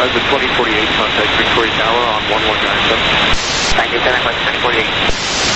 the 2048, contact Victoria Tower on 1197. Thank you very much, 2048.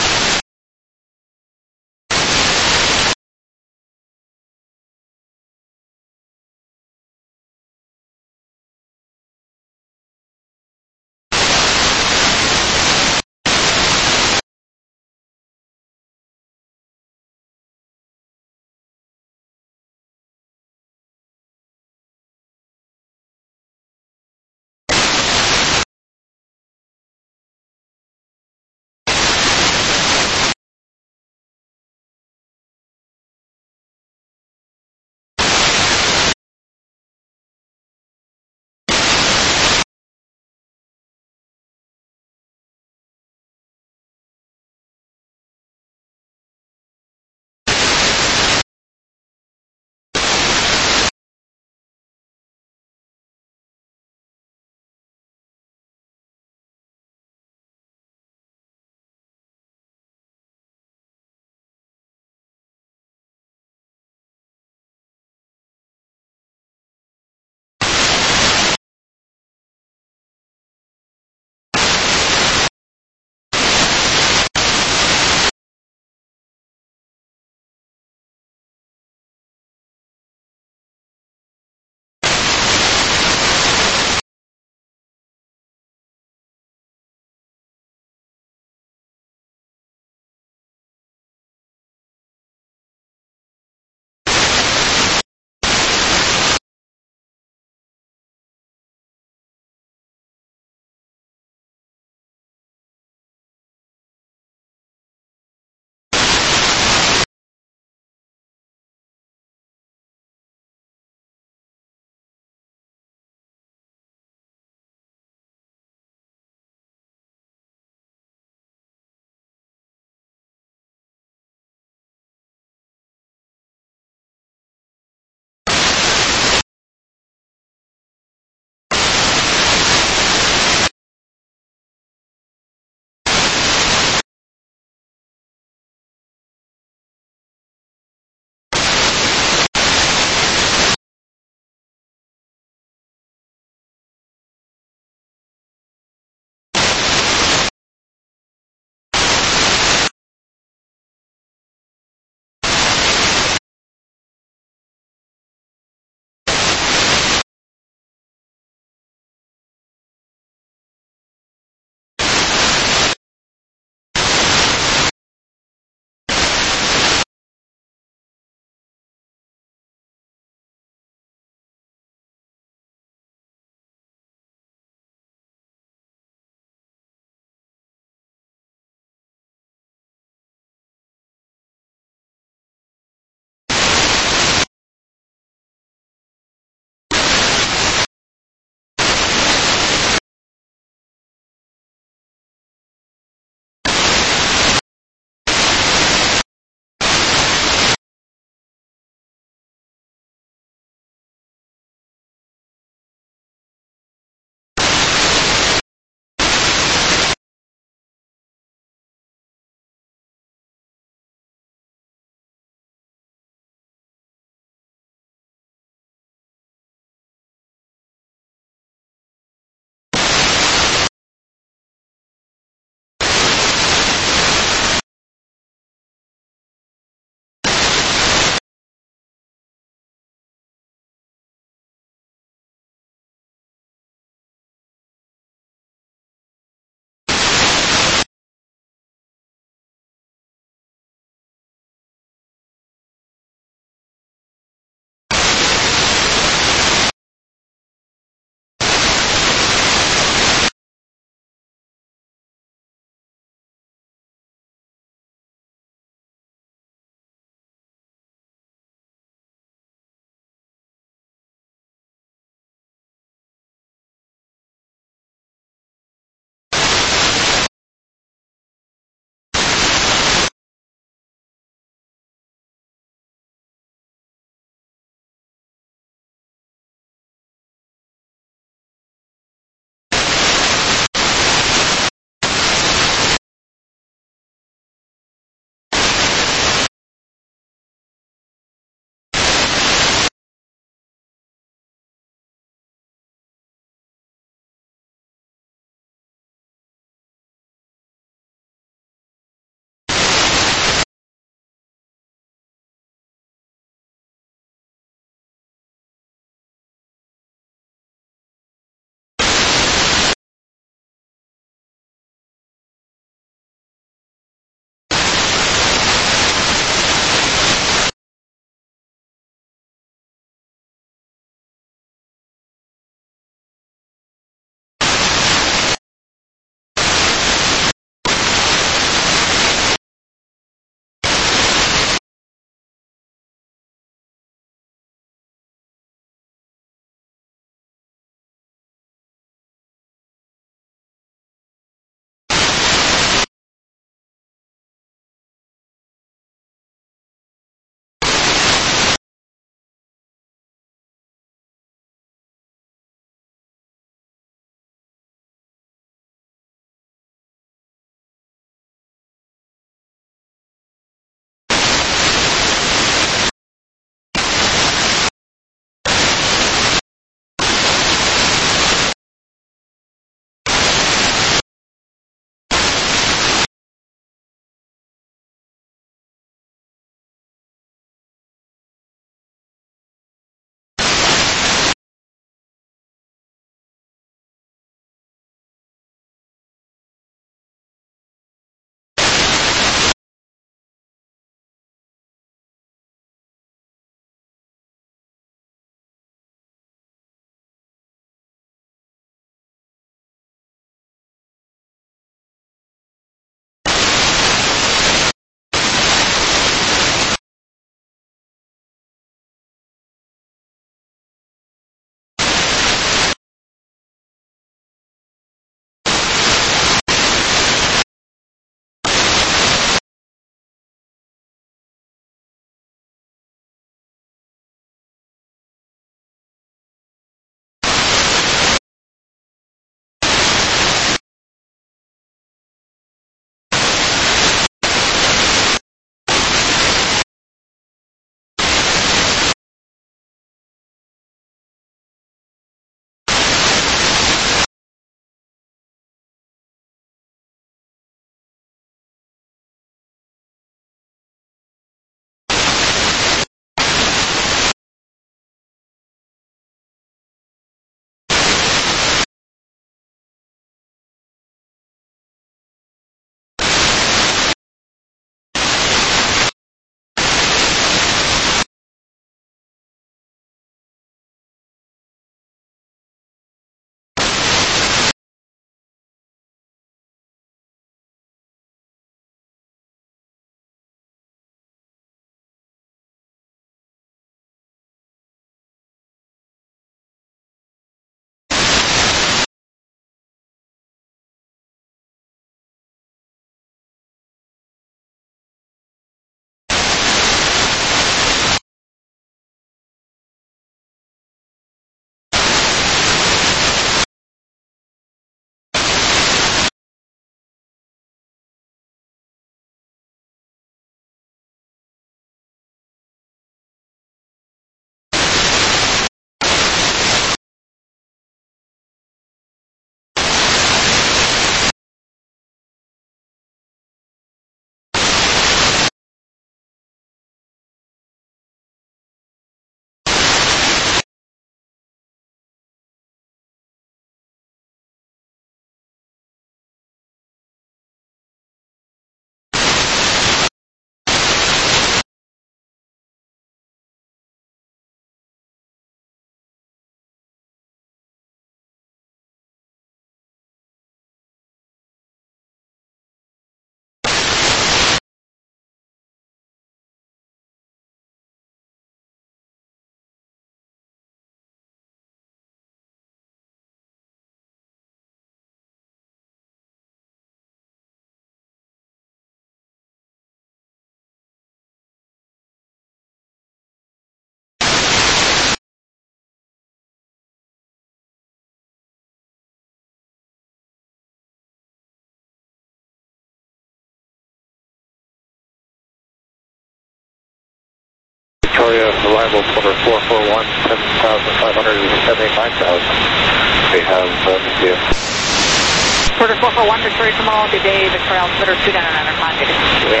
arrival, quarter 441, 7,579,000. We have Missy. Quarter 441, Victoria Terminal, good day, Victoria Altimeter 299, contact Julia.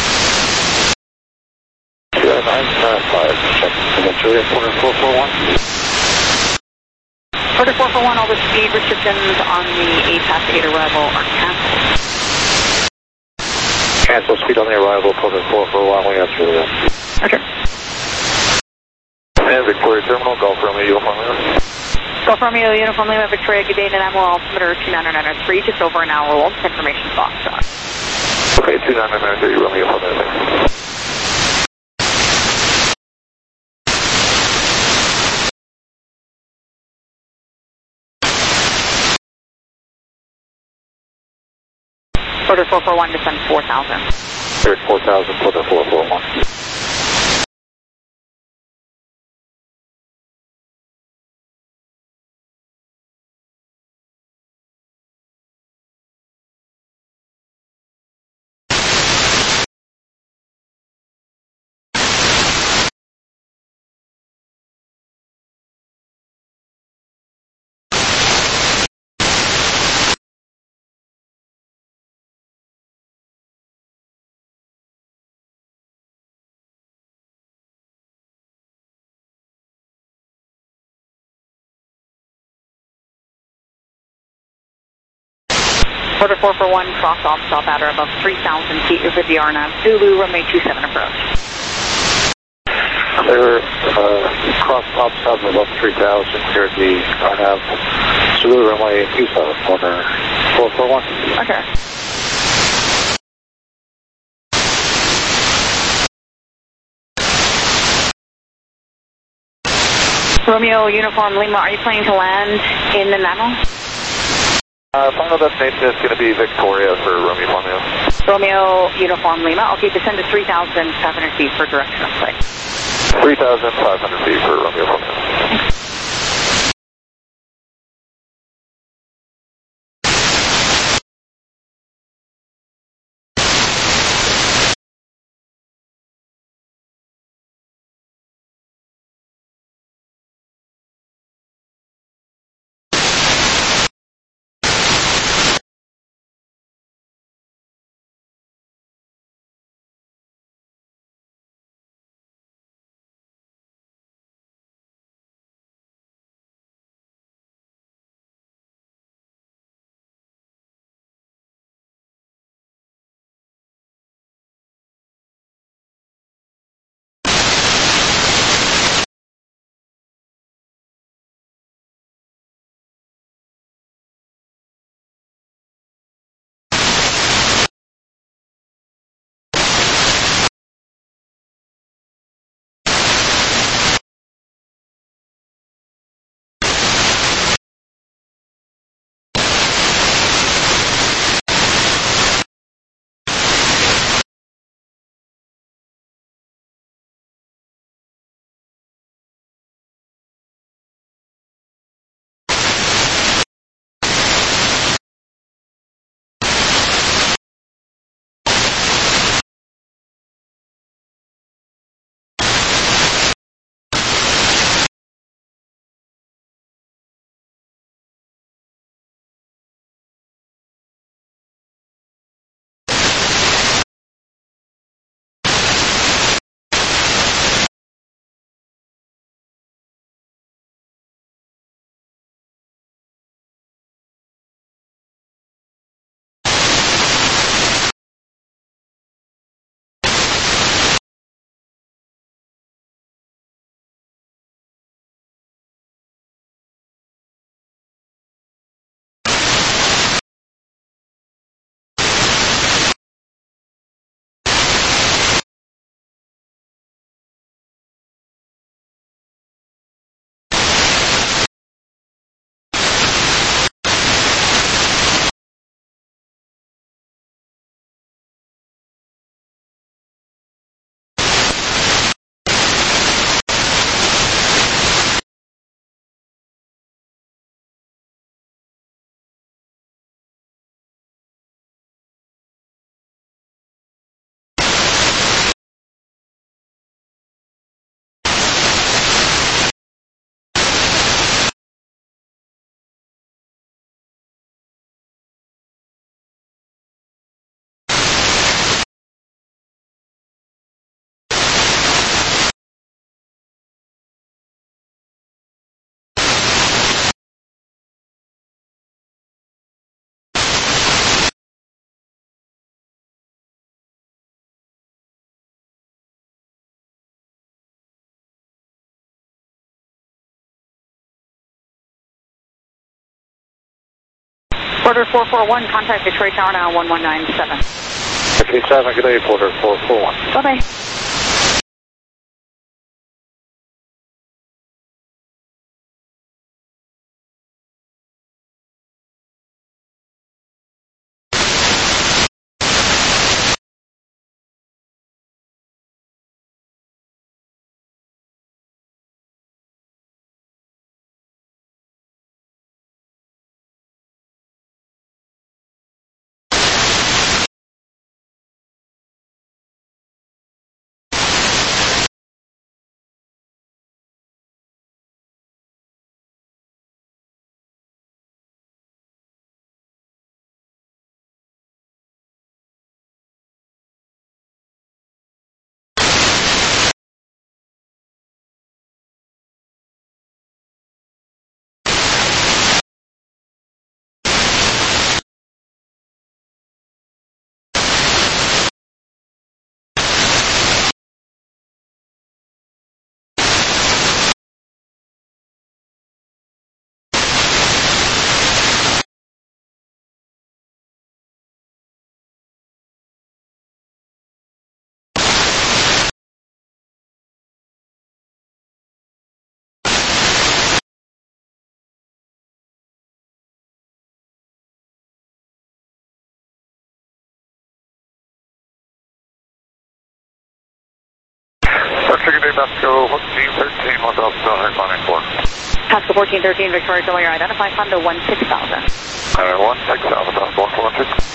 299.5, check Julia, quarter 441. Quarter 441, all the speed restrictions on the 8 arrival are canceled. Cancel speed on the arrival, quarter 441, we have Julia. Okay. And Victoria Terminal, Golf Romeo, Uniform Lima. Golf Romeo, Uniform Lima, Victoria, good day, Nanaimo altimeter 29993, just over an hour old, information box. Okay, 29993, Romeo, Uniform Lima. Quarter 441, descend 4,000. Cleared 4,000, quarter 441. Quarter 441, cross off, stop at or above 3,000 feet over the RNAV, Zulu, runway 27 approach. Clear, cross top south above 3,000, cleared the RNAV, Zulu, runway 27, corner 441. Okay. Romeo, Uniform Lima, are you planning to land in Nanaimo? Final destination is going to be Victoria for Romeo, Romeo. Romeo, Uniform Lima, okay, descend to 3,500 feet for direction of flight. 3,500 feet for Romeo, Romeo. Porter 441, contact Detroit Tower now 1197. Okay, 7, good day, Porter 441. Bye-bye. Good day, Pasco 1413, 1094. Pasco 1413, Victoria Philly, identify Honda 16,000. 16,000, 116.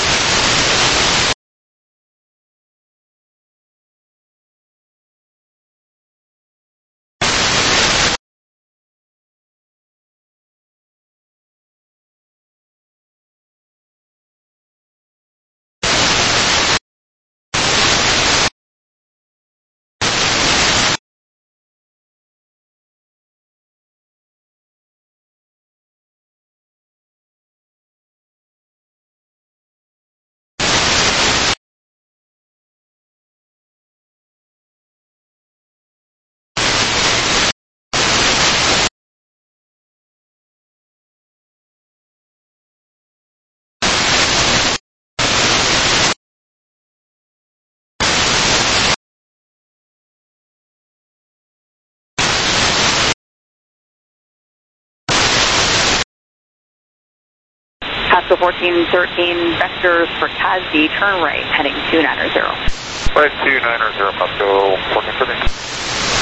Pasco 1413, vectors for Casby, turn right, heading 290. Right, 290, Pasco 1413.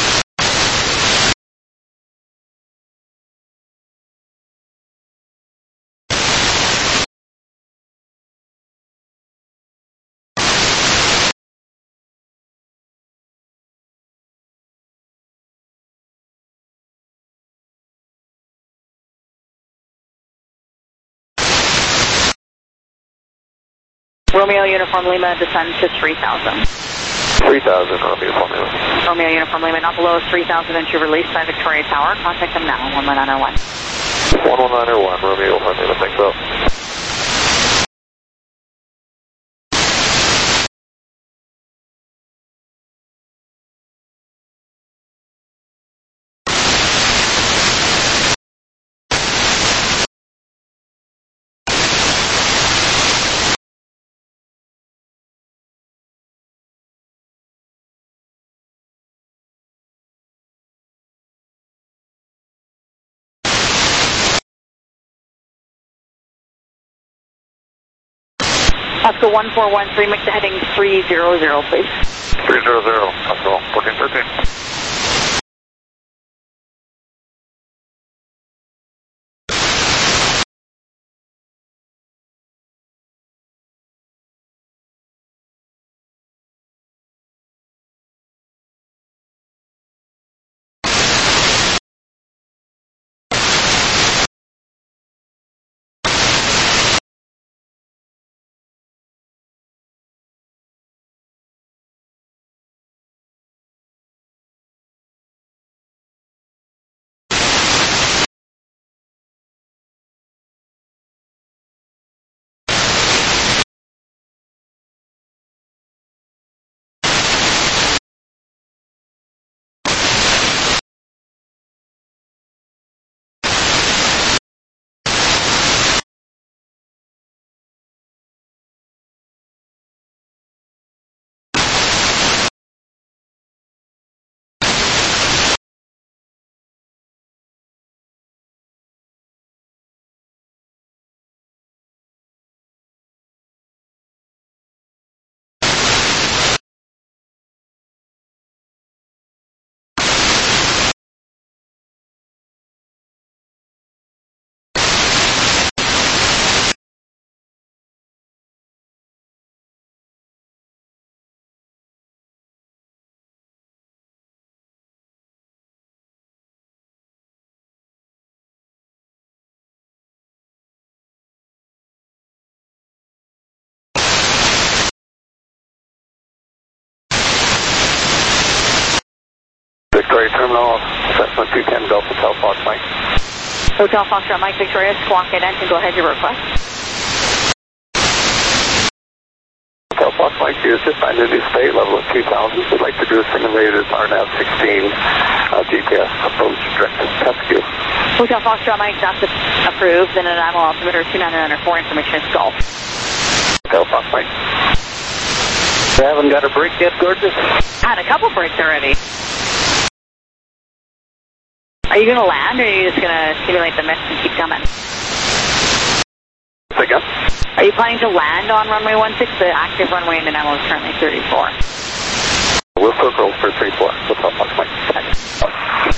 Romeo Uniform Lima, descend to 3,000. 3,000, Romeo Uniform Lima. Romeo Uniform Lima, not below 3,000 into release by Victoria Tower. Contact them now, 11901. 11901, Romeo Uniform Lima, thanks up. Pasco 1413, make the heading 300, please. 300, Pasco 1413. Victoria Terminal, Cessna 210 Delta Hotel Fox Mike. Hotel Foxtrot Mike Victoria, Squawk Identity, go ahead, your request. Hotel Fox Mike, you just signed a new state level of 2000. We'd like to do a simulated RNAV 16 GPS approach directed test queue. Hotel Foxtrot Mike, that's approved, and an animal altimeter 2904, information is golf. Hotel Fox Mike. You haven't got a break yet, gorgeous? Had a couple breaks already. Are you going to land, or are you just going to simulate the mist and keep coming? Again? Are you planning to land on runway 16? The active runway in the Nanaimo is currently 34. We'll circle for 34. Hotel Fox Mike.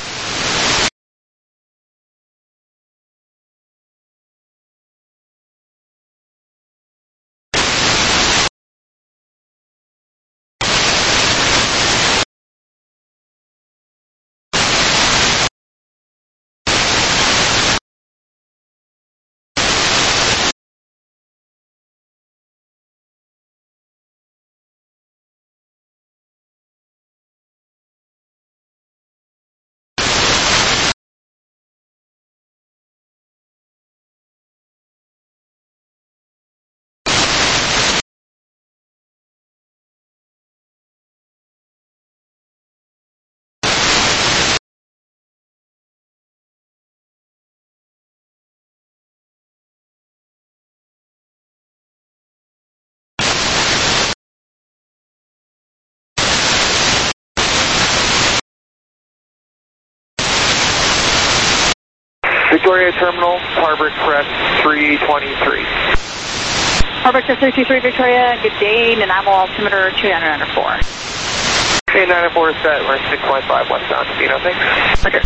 Victoria Terminal, Harbor Express 323. Harbor Express 323 Victoria, good day, Nanaimo altimeter 2904. Okay, 904 set, we're 6.5 westbound, Sabino, thanks. Okay.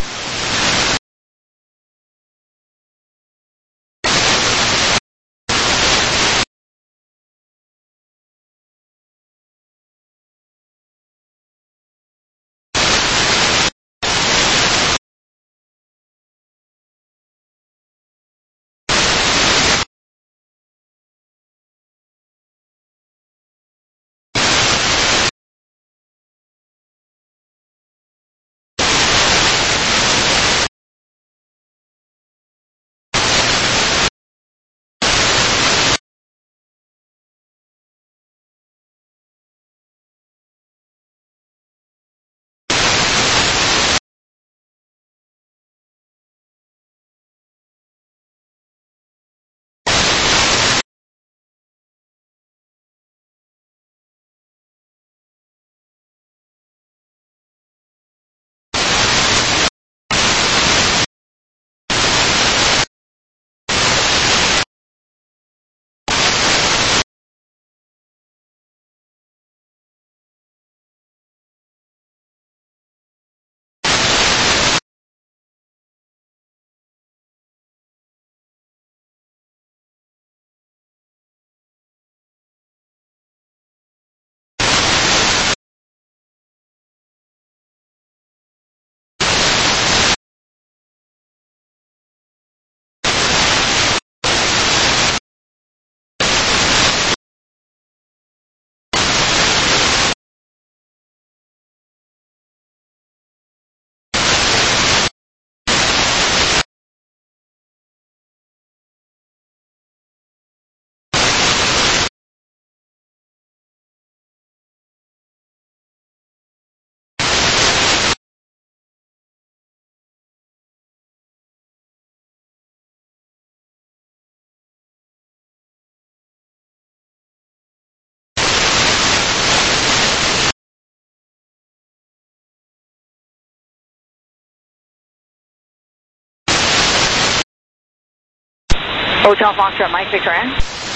Hotel Foxtrot Mike Victoria.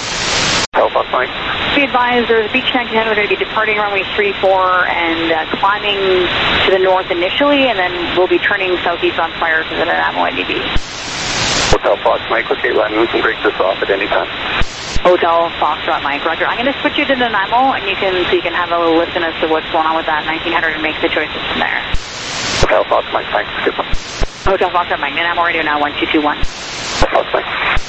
Hotel Fox Mike. Be advised, there's a beach tank ahead. We're going to be departing runway 34 and climbing to the north initially, and then we'll be turning southeast on fire to the Nanaimo NDB. Hotel Fox Mike, okay, Len, we can break this off at any time. Hotel Foxtrot Mike, Roger. I'm going to switch you to Nanaimo, and you can have a little listen as to what's going on with that 1900 and make the choices from there. Hotel Fox Mike, thanks. Good one. Hotel Foxtrot Mike, Nanaimo radio now 1221. Hotel Fox Mike.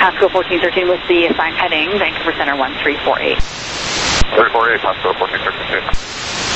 Pasco 1413 with the assigned heading, Vancouver Center 1348. 348, Pasco 1413.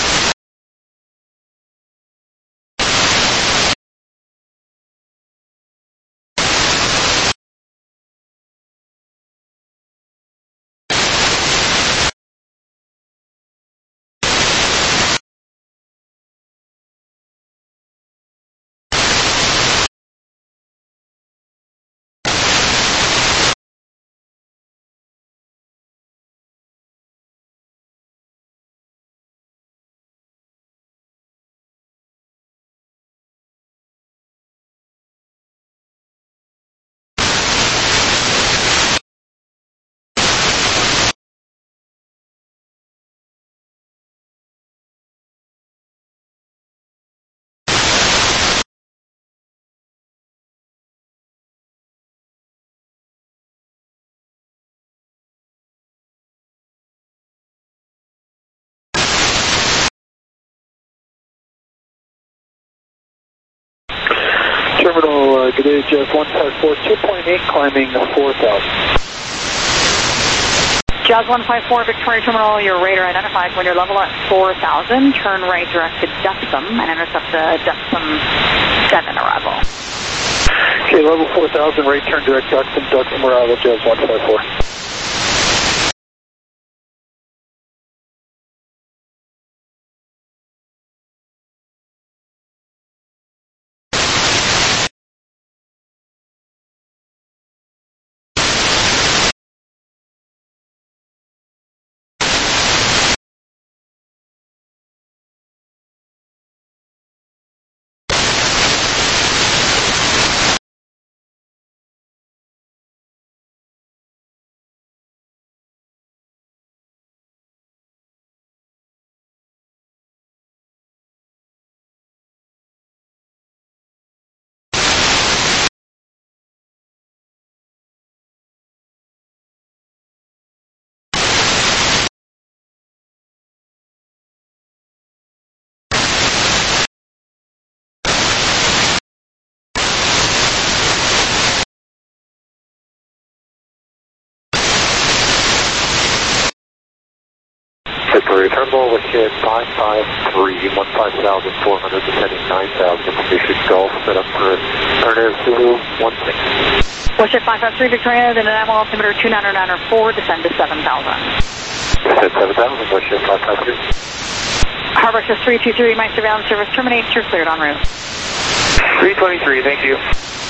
Terminal, good day, Jeff 154, 2.8, climbing 4,000. Jazz 154, Victoria Terminal, your radar identifies when you're level at 4,000, turn right direct to Duxom and intercept the Duxom 7 arrival. Okay, level 4,000, right turn direct Duxom arrival, Jazz 154. Victoria Terminal, wind 553, 15,400, descending 9,000, information Gulf, set up for turn Zulu 16. Westjet 553, Victoria, then animal altimeter 29904, descend to 7,000. Descend 7,000, Westjet 553. Harbor Access 323, my surveillance service terminates, you're cleared en route. 323, thank you.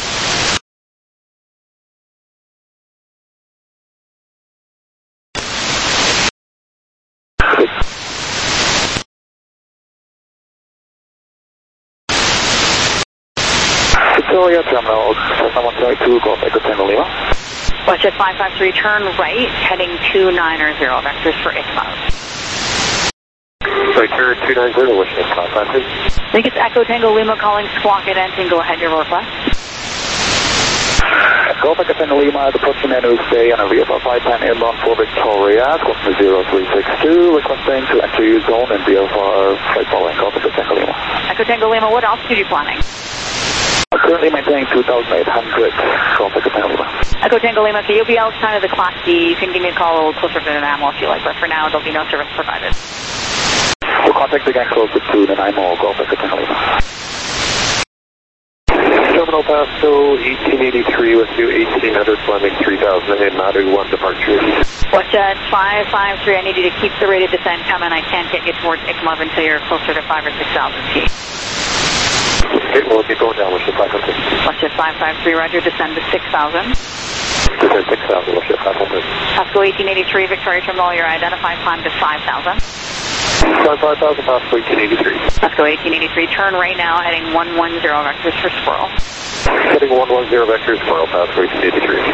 Victoria Terminal, Cessna 172, Golf Echo Tango Lima. Westjet 553, turn right, heading 290, vectors for ICMA. Sorry, turn 290, Westjet 553. I think it's Echo Tango Lima calling Squawk at Ensign, go ahead, your request. Golf Echo Tango Lima, the approaching Nose Bay on a VFR 5-pan airborne for Victoria, Golf 0362, requesting to enter your zone and VFR flight following Golf Echo Tango Lima. Echo Tango Lima, what altitude are you planning? Currently maintaining 2,800, Golf Echo Tango Lima. Echo Tango Lima, okay, you'll be outside of the Class D. You can give me a call a little closer to the NAMO if you like, but for now, there'll be no service provided. We'll contact again closer to the NIMO, Golf Echo Tango Lima. Terminal Pasco 1883 with you, 1800, climbing 3,000 in Madu 1 departure. Westjet 553, I need you to keep the rated descent coming. I can't get you towards ICMA until you're closer to 5,000 or 6,000 feet. Okay, we'll keep going down, Westjet 553. Westjet 553, roger, descend to 6,000. Descend 6,000, Westjet 553. Pasco 1883, Victoria Terminal, your identified climb to 5,000. 5,000, Pasco 1883. Pasco 1883, turn right now, heading 110, vectors for Squirrel. Heading 110, vectors, Squirrel, Pasco 1883.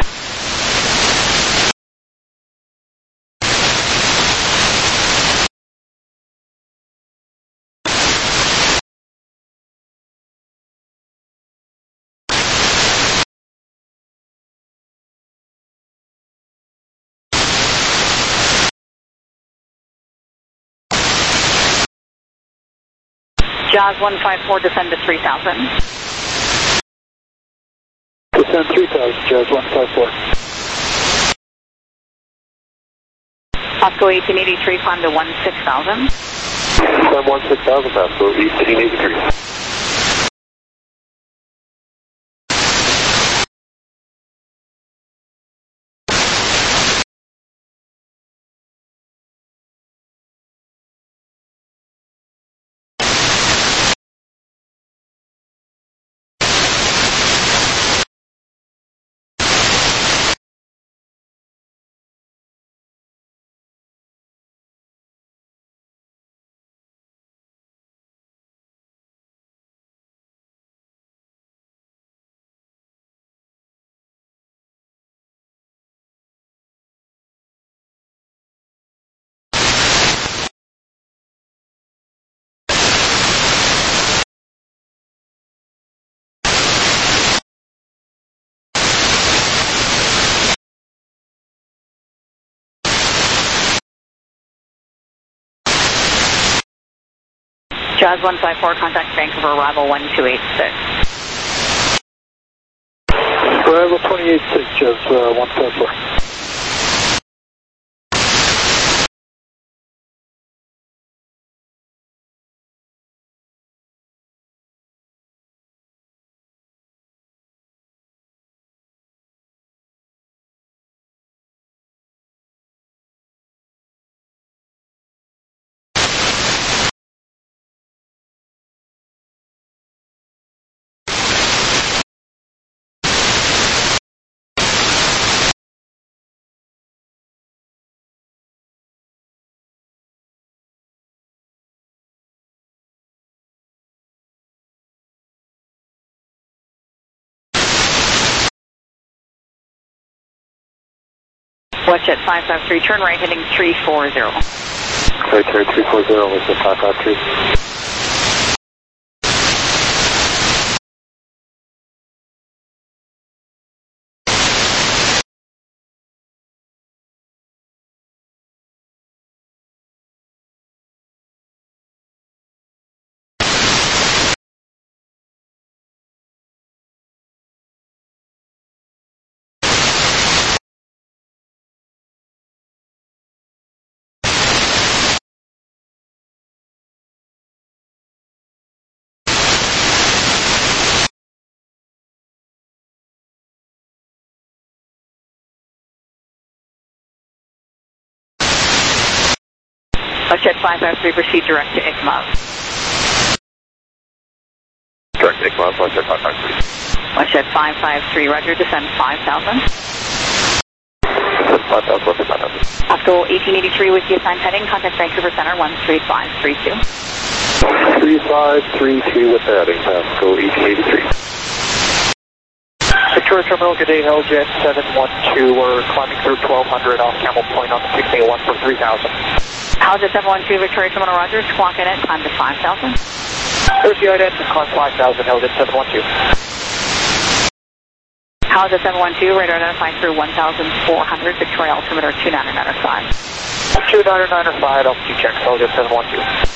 Jazz 154, descend to 3,000. Descend 3,000, Jazz 154. Pasco 1883, climb to 16,000. Climb 16,000, Pasco 1883. Jazz 154, contact Vancouver, arrival 1286. Arrival 286, Jazz 154. WestJet 553, turn right heading 340. Right turn 340, WestJet 553. WestJet 553, proceed direct to ICMOV. Direct to ICMOV, WestJet 553. WestJet 553, roger, descend 5,000. Descend 5,000, WestJet 553. Pasco 1883 with the assigned heading, contact Vancouver Center 13532. 3532 with the heading, Pasco 1883. Victoria Terminal, good day, Helljet 712. We're climbing through 1200 off Camel Point on the 681 for 3000. Helljet 712, Victoria Terminal, roger, squawk in it, climb to 5,000. There's the ident, climb 5000, Helljet 712. Helljet 712, radar identified through 1,400, Victoria altimeter 2995. 2995, altitude check, Helljet 712.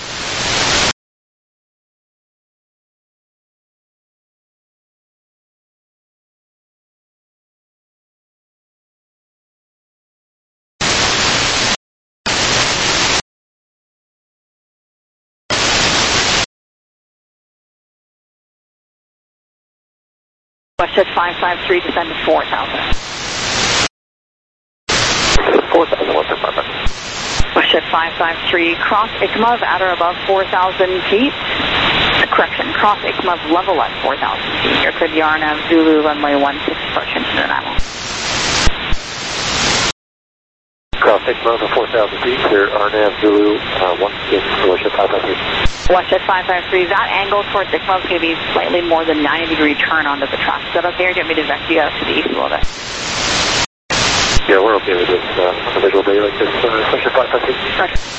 WestJet 553, descend to 4,000. 4,000, WestJet 553. WestJet 553, cross ICMOV at or above 4,000 feet. Correction, cross ICMOV level at 4,000 feet. You're cleared RNAV Zulu runway 16 approach into Nanaimo. Cross ICMOV at 4,000 feet, clear RNAV Zulu 16, WestJet 553. WestJet 553, that angle towards ICMOV is going to be slightly more than 90-degree turn onto the track. Is that okay, or do you want me to vect you out to the east a little bit? Yeah, we're okay with this on a visual day like this, WestJet 553. Roger.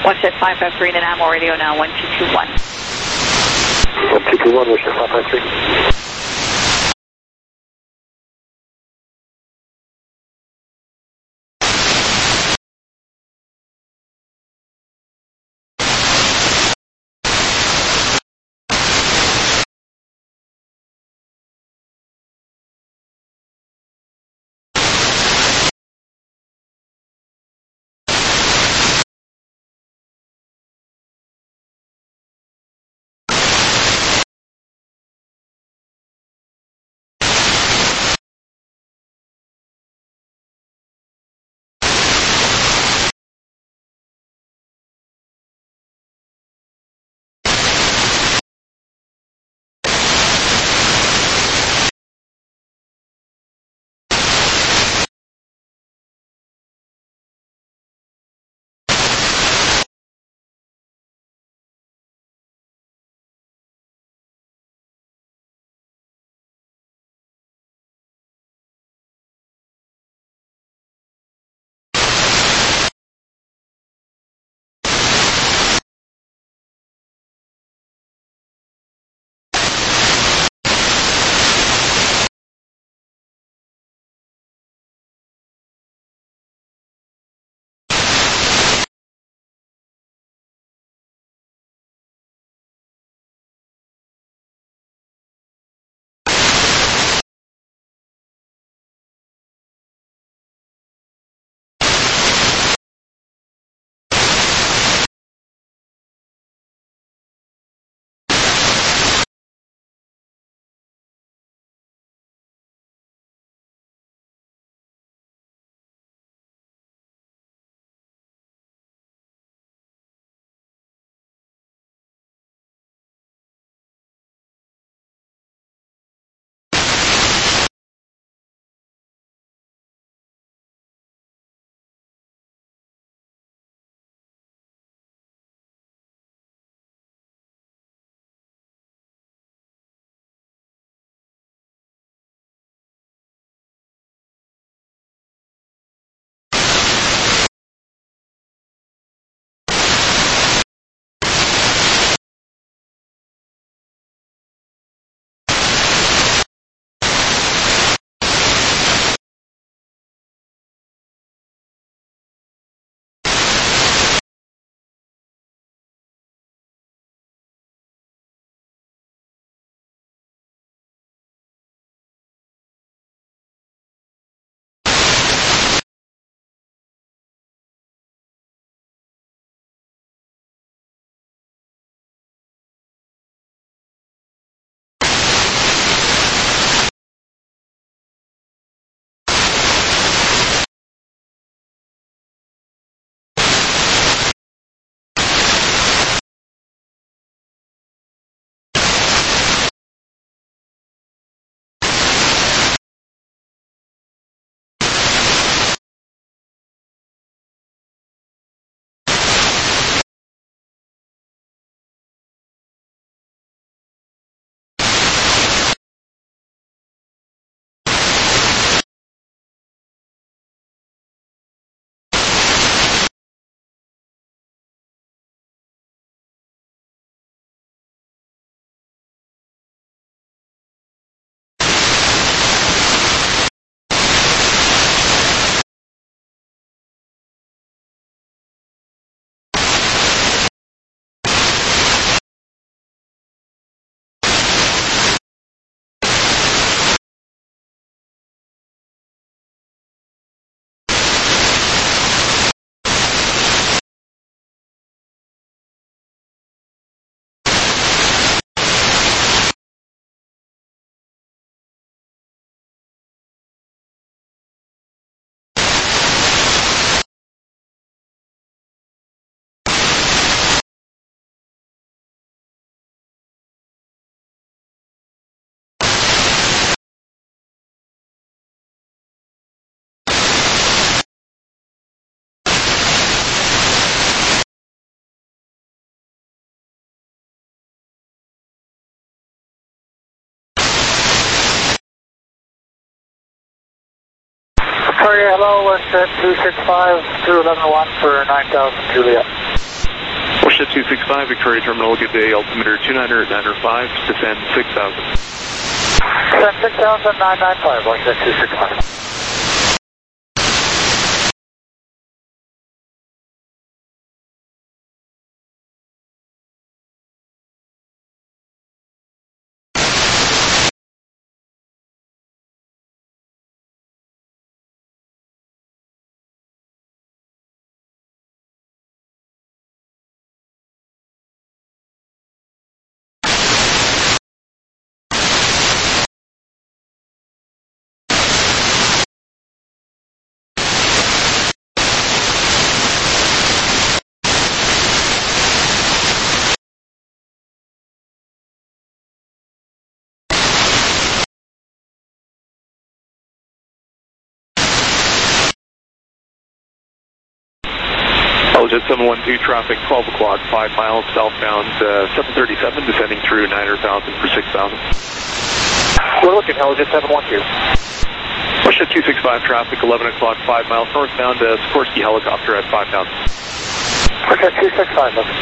Westjet 553 Nanaimo radio now 1221. 1221, Westjet 553. Hello, Westjet 265 through 11-1 for 9000 Juliet. Porsche 265, Victoria Terminal, good day, altimeter 29er, 905, descend 6,000. Descend 6,000, 995, like that 265. Jet 712, traffic 12 o'clock, 5 miles southbound, 737, descending through 9,000 for 6,000. We're looking, Jet 712. Porsche 265, traffic 11 o'clock, 5 miles northbound, Sikorsky helicopter at 5,000. Porsche 265, looking.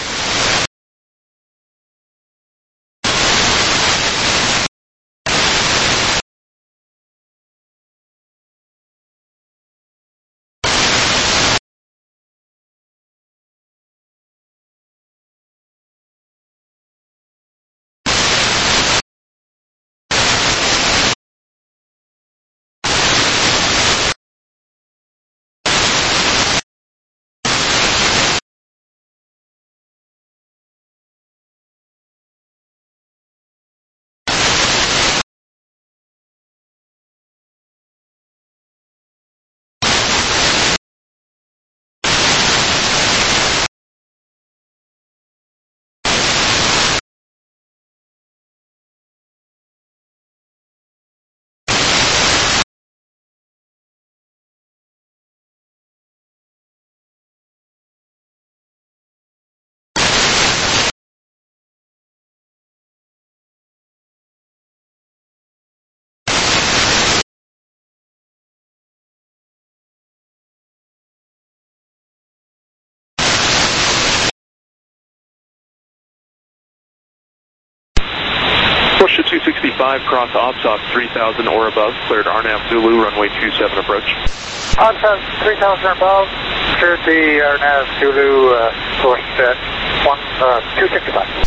Porsche 265, cross OPSOP 3,000 or above, cleared RNAV Zulu, runway 27 approach. OPSOP 3,000 or above, cleared the RNAV Zulu, course at 265.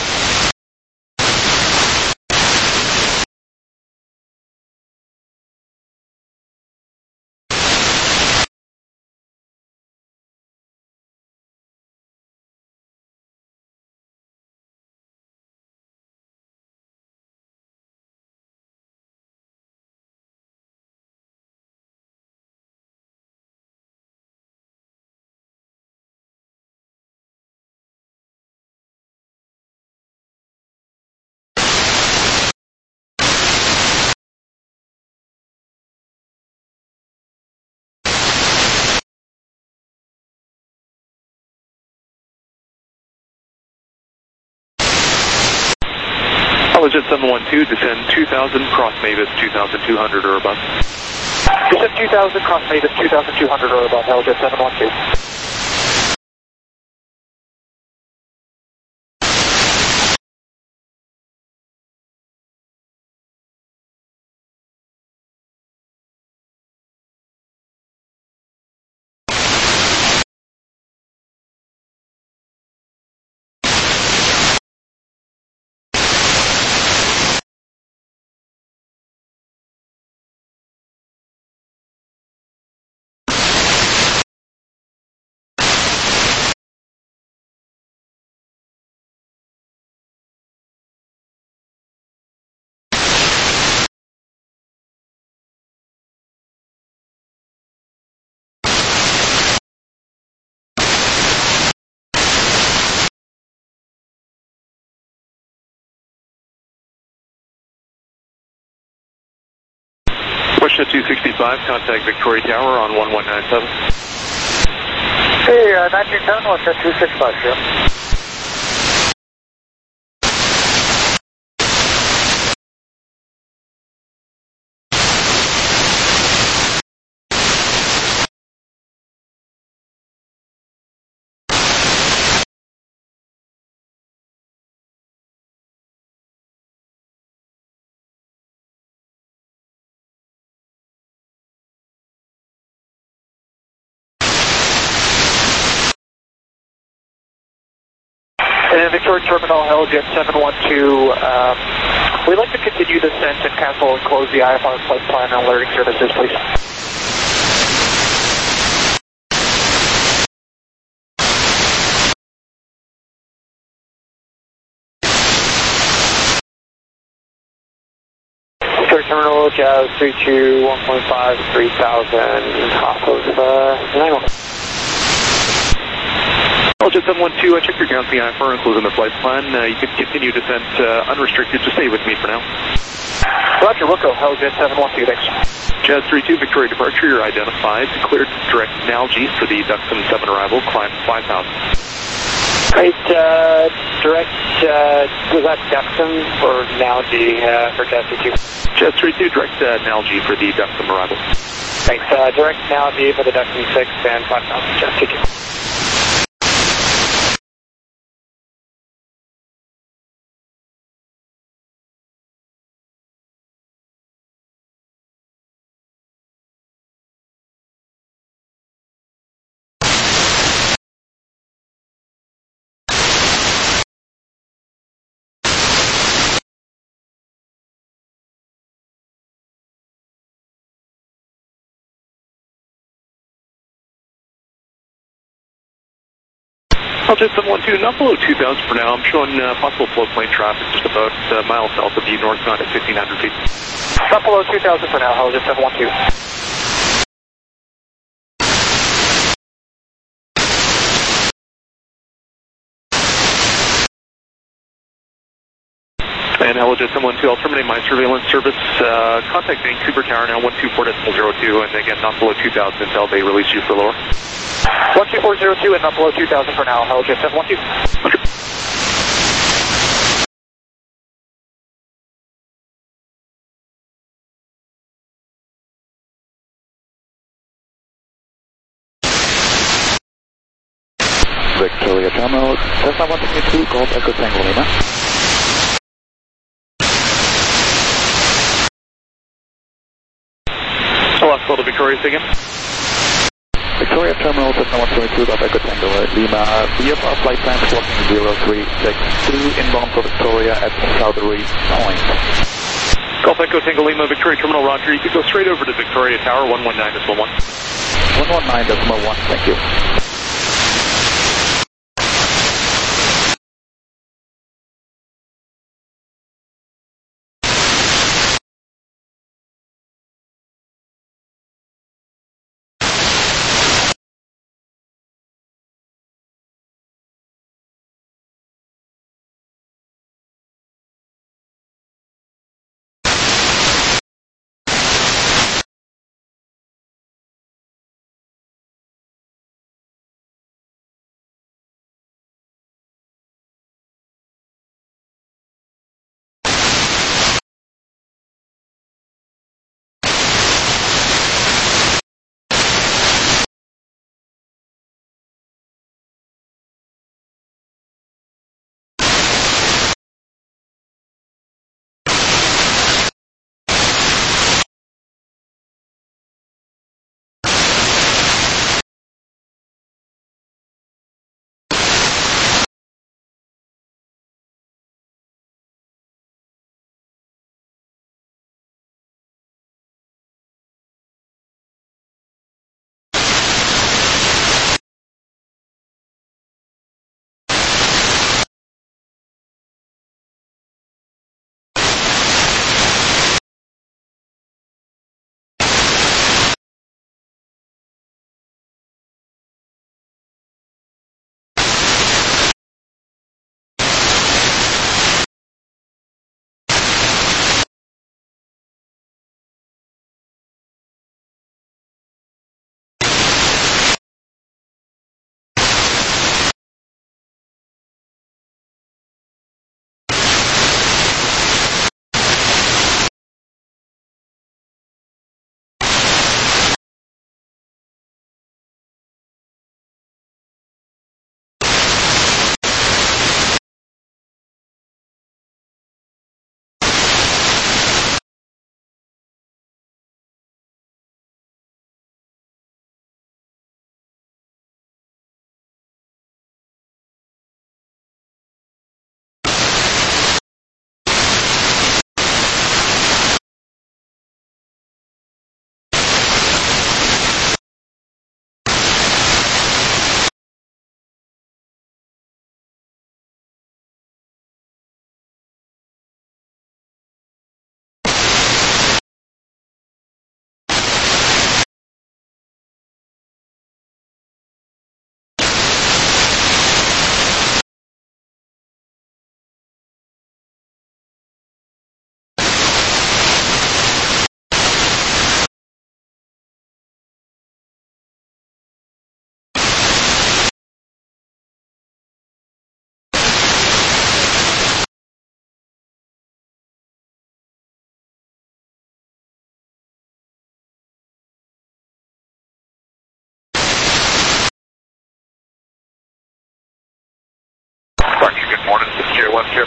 Jet 712, descend 2,000, cross Mavis 2,200 or above. Descend 2,000, cross Mavis 2,200 or above, Jet 712. Porsche 265, contact Victoria Tower on 1197. Hey, 1910, what's that 265, Jim? And Victoria Terminal, Helijet 712, we'd like to continue descent and cancel and close the IFR flight plan and alerting services, please. Victoria Terminal, Jazz 32, 1.5, 3000, off of 9. Jet 712, check your ground IFR and closing the flight plan. You can continue descent unrestricted. Just stay with me for now. Roger, Wilco, Helijet 712, thanks. Jazz 32, Victoria departure, you're identified. Cleared direct Nalgene for the Duxton 7 arrival, climb 5,000. Right, direct, was that Duxton or Nalgene for Jazz 32? Jazz 32, direct Nalgene for the Duxton arrival. Thanks, direct Nalgene for the Duxton 6 and 5,000, Jazz 32. Jet 712, not below 2,000 for now. I'm showing possible float plane traffic just about a mile south of you, northbound at 1,500 feet. Not below 2,000 for now, Helijet 712. And Helijet 712, I'll terminate my surveillance service. Contact Vancouver Tower now, 124.02, and again, not below 2,000 until they release you for lower. 12402 and not below 2,000 for now, Helijet 712. Victoria Terminal, Cessna 122, Golf Echo Tango Lima. Last call to Victoria, again. Victoria Terminal, Cessna 122, Golf Echo Tango Lima. VFR flight plan clocking 0362, inbound for Victoria at Southery Point. Golf Echo Tango Lima, Victoria Terminal, Roger. You can go straight over to Victoria Tower, 119.1. 119.1, thank you.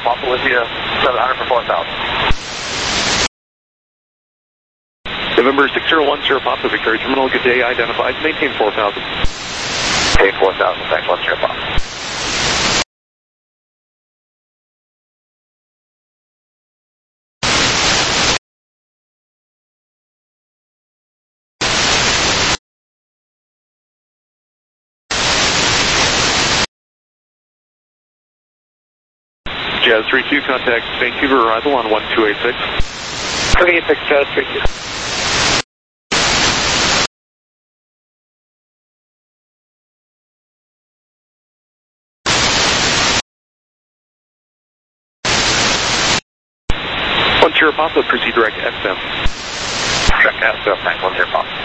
Papa with you, 700 for 4,000. November 601, Sierra Papa, Victoria Terminal, good day, identified, maintain 4,000. Maintain 4,000, thanks, 1 Sierra Papa. Jazz 32, contact Vancouver arrival on 1286. 286, Jazz 32. Sierra Papa, proceed direct SM. Direct SM, thanks, 1 Sierra Papa.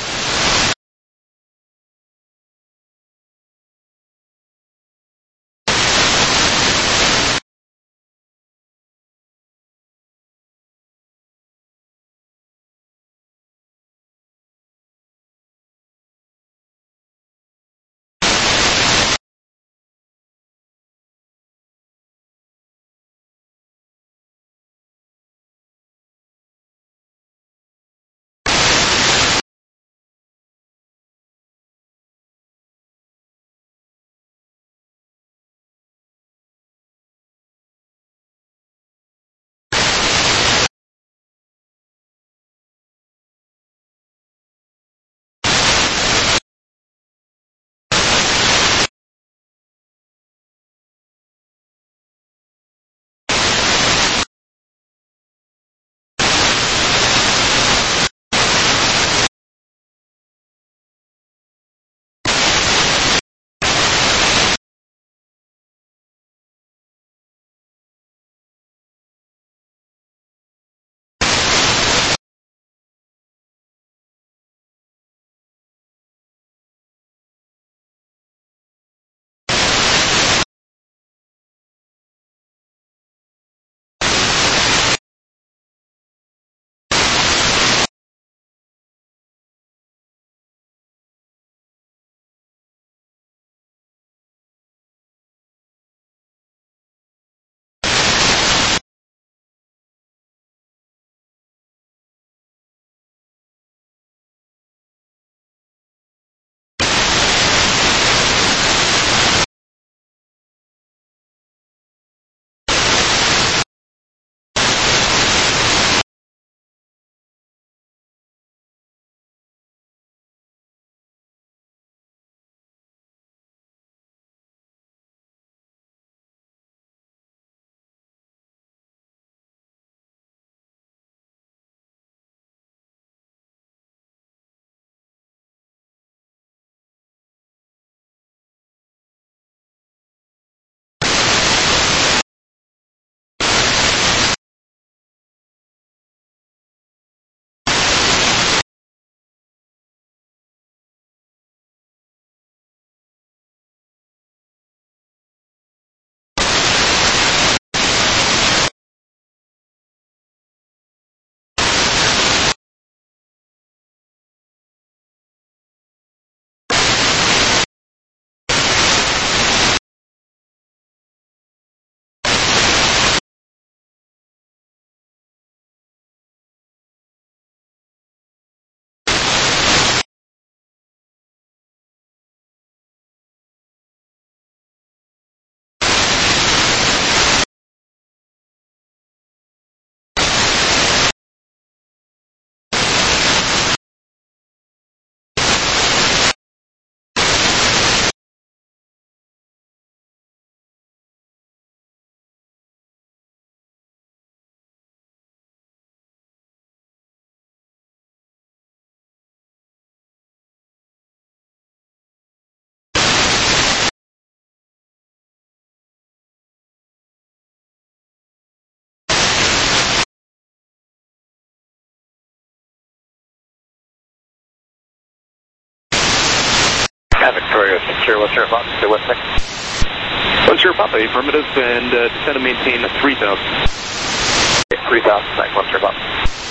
Victoria, Sierra, 1 Sierra Papa, stay with me. 1 Sierra Papa, affirmative, and descend and maintain 3,000. 3,000, thanks, 1 Sierra Papa.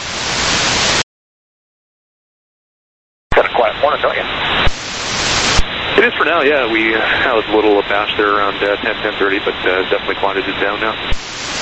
Got a quiet morning, don't you? It is for now, yeah. We had a little bash there around 10:30, but definitely quieted it down now.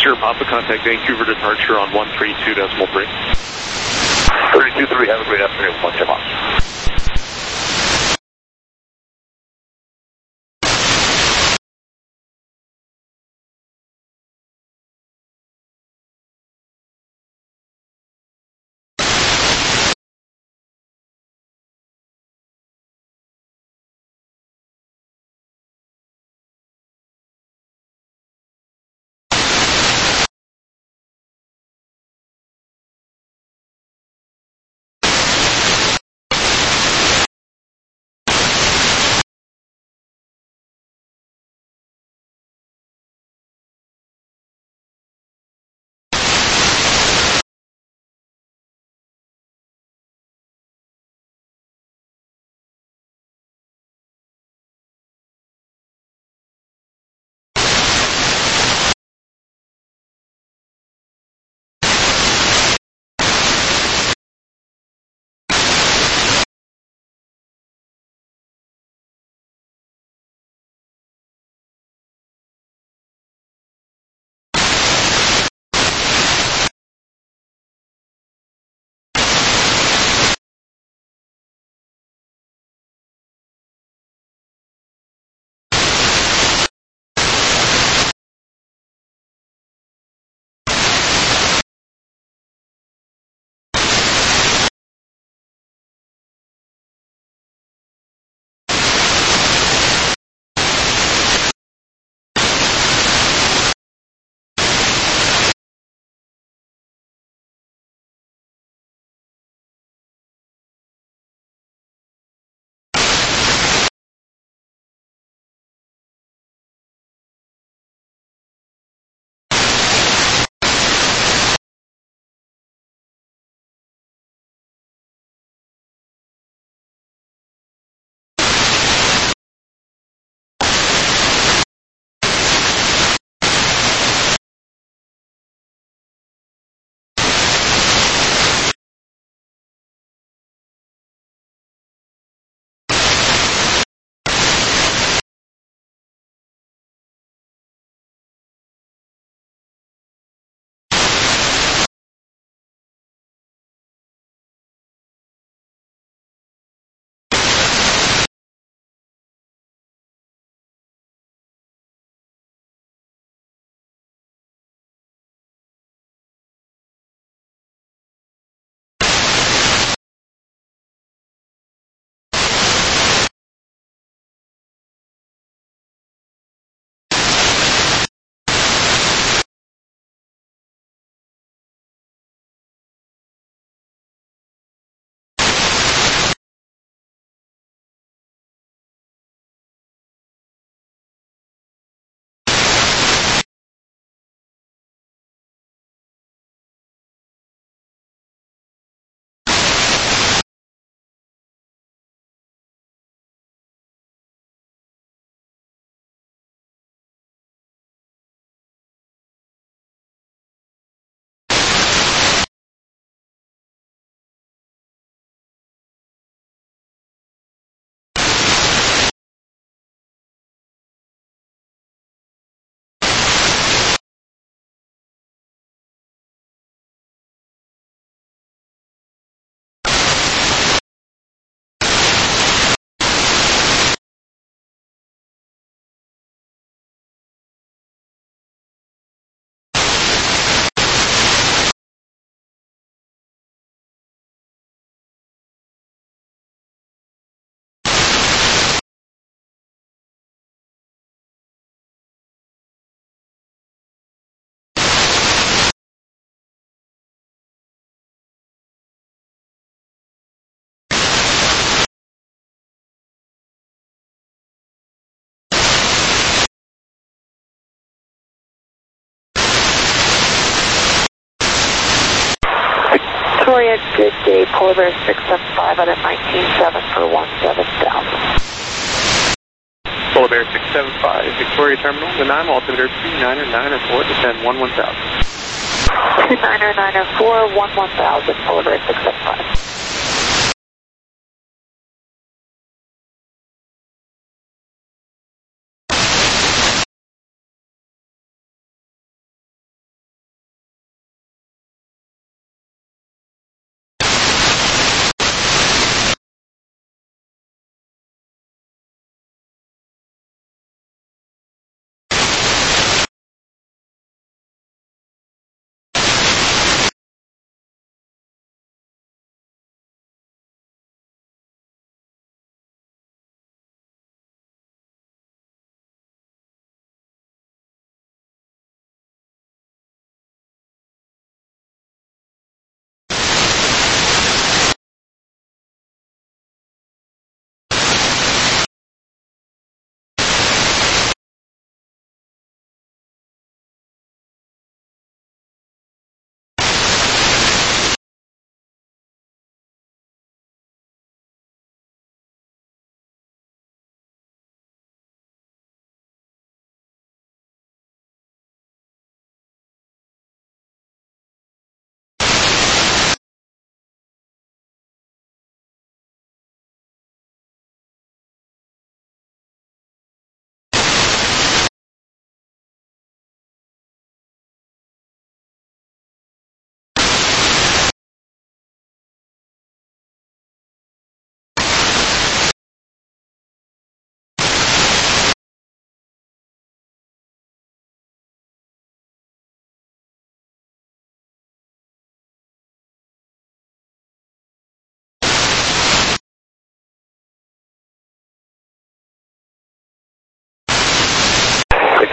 Sure, Papa, contact Vancouver departure on 132.3. 32.3, have a great afternoon. One time off. Victoria, good day. Polar Bear 675 out at 19.7 for 17,000. Polar Bear 675, Victoria Terminal, the 9 altimeter 2994, descend 11,000. 2994, 11,000, Polar Bear 675.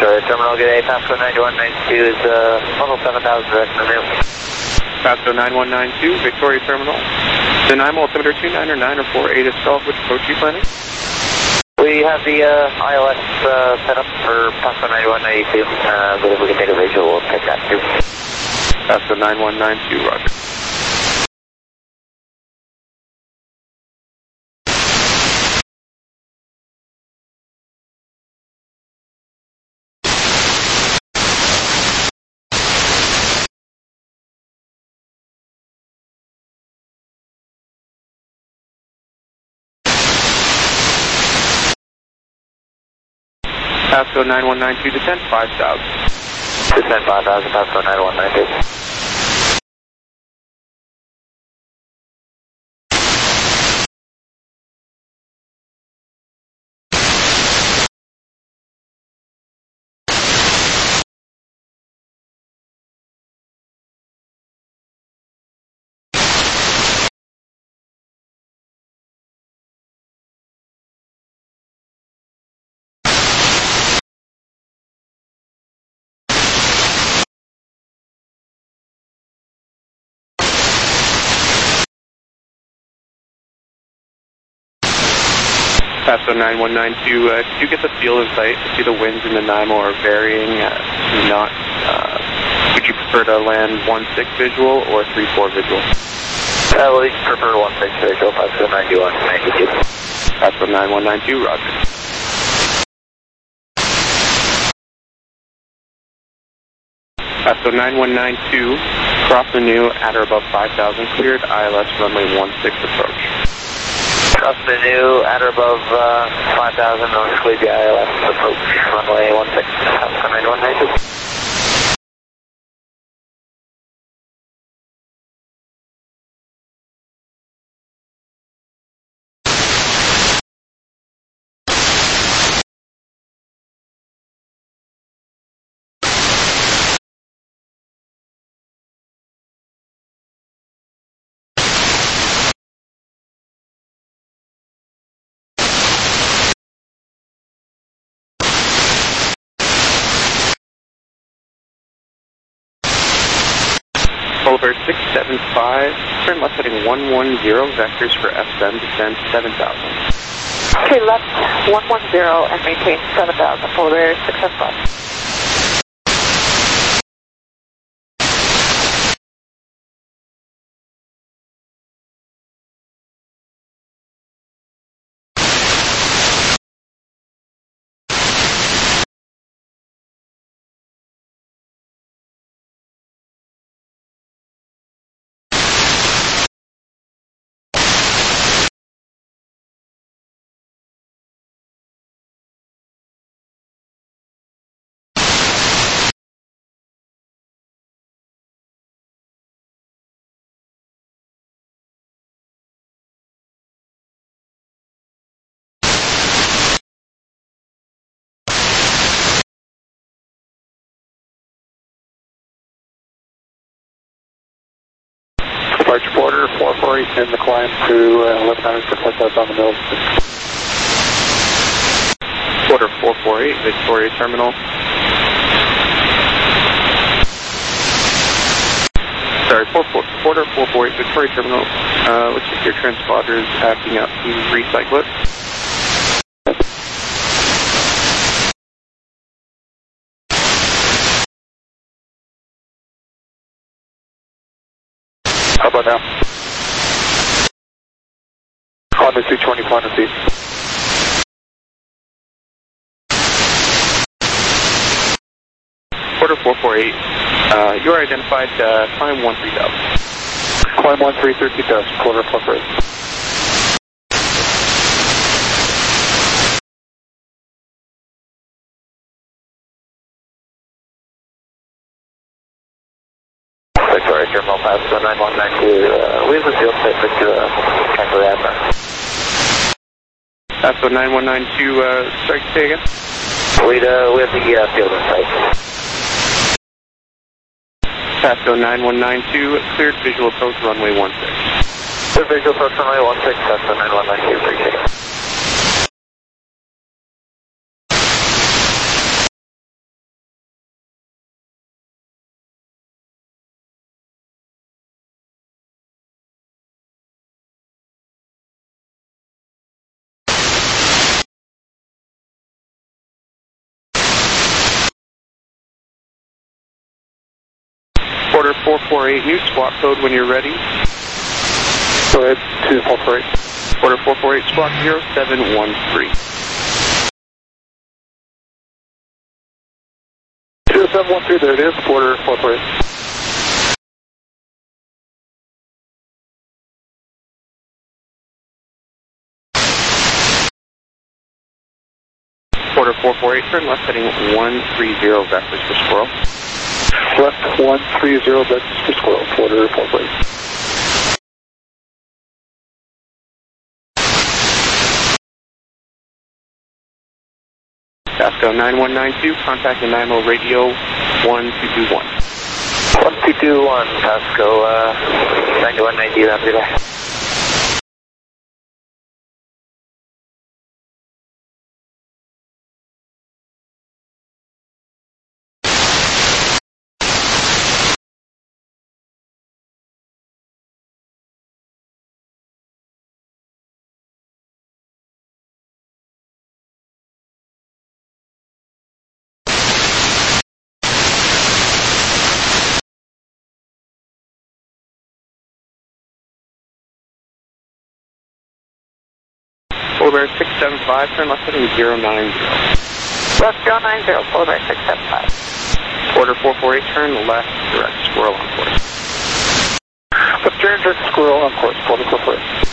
Victoria Terminal, good day, Pasco 9192 is level 7000 direct to new. Pasco 9192, Victoria Terminal. The NIMO altimeter 29 or 9 or 48 is stalled. Which approach are you planning? We have the ILS set up for Pasco 9192, but if we can take a visual, we'll take that too. Pasco 9192, roger. Pasco 9192, descend 5000. Descend 5000, Pasco 9192. Pasco 9192, did you get the field of sight to see the winds in the NIMO are varying? Would you prefer to land 1-6 visual or 3-4 visual? Well, you prefer 1-6 visual, Pasco 9192. Pasco 9192, roger. Pasco 9192, cross the new at or above 5000, cleared ILS runway 16 approach. Cross the new at or above 5000, North Cleveland ILS approach, runway 16, Pasco 9192. Boulevard 675, turn left heading 110, vectors for FSM, descend 7000. Okay, left 110 and maintain 7000, Boulevard 675. Departure border 448, send the climb to 1100 for touchdown on the middle. Border 448, Victoria Terminal. Sorry, border 448, Victoria Terminal. Looks like your transponder is acting up. Can you recycle it? How about now? On the 220 quantity. Border 448, you are identified, climb 13000. Climb 1330,000, quarter 448. Victoria Terminal, Pasco 9192, we have a field set for Tango Admiral. Pasco 9192, sorry, say again? We have the field in sight. Pasco 9192, cleared visual approach runway 16. Cleared visual approach runway 16, Pasco 9192, appreciate it. 448, new squawk code when you're ready. Go ahead, 2448. Order 448, squawk 0713. 0713, there it is, order 448. Order 448, turn left heading 130 vectors for squirrel. Left 130 vectors for squirrel, order 448. Pasco 9192, contact the NIMO radio 1221. 1221, Pasco, 9190, that'll be there. Polar Bear 675, turn left heading 090. Left 090, Polar Bear 675. Order 448, turn left, direct squirrel on course. Left turn, direct squirrel on course, order 448.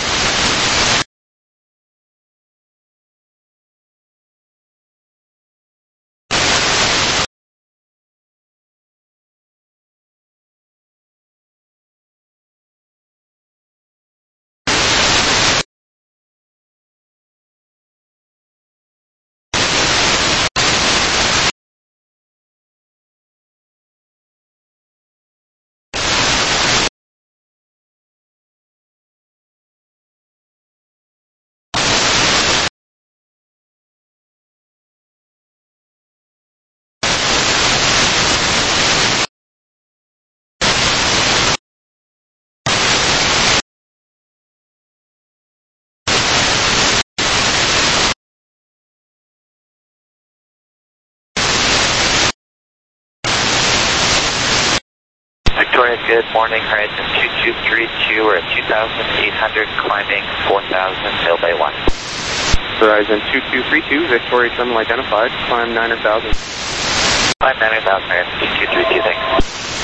Victoria, good morning. Horizon 2232, we're at 2,800, climbing 4,000, Bill Bay 1. Horizon 2232, Victoria terminal identified, climb 9,000. Climb 9,000, Horizon 2232, thanks.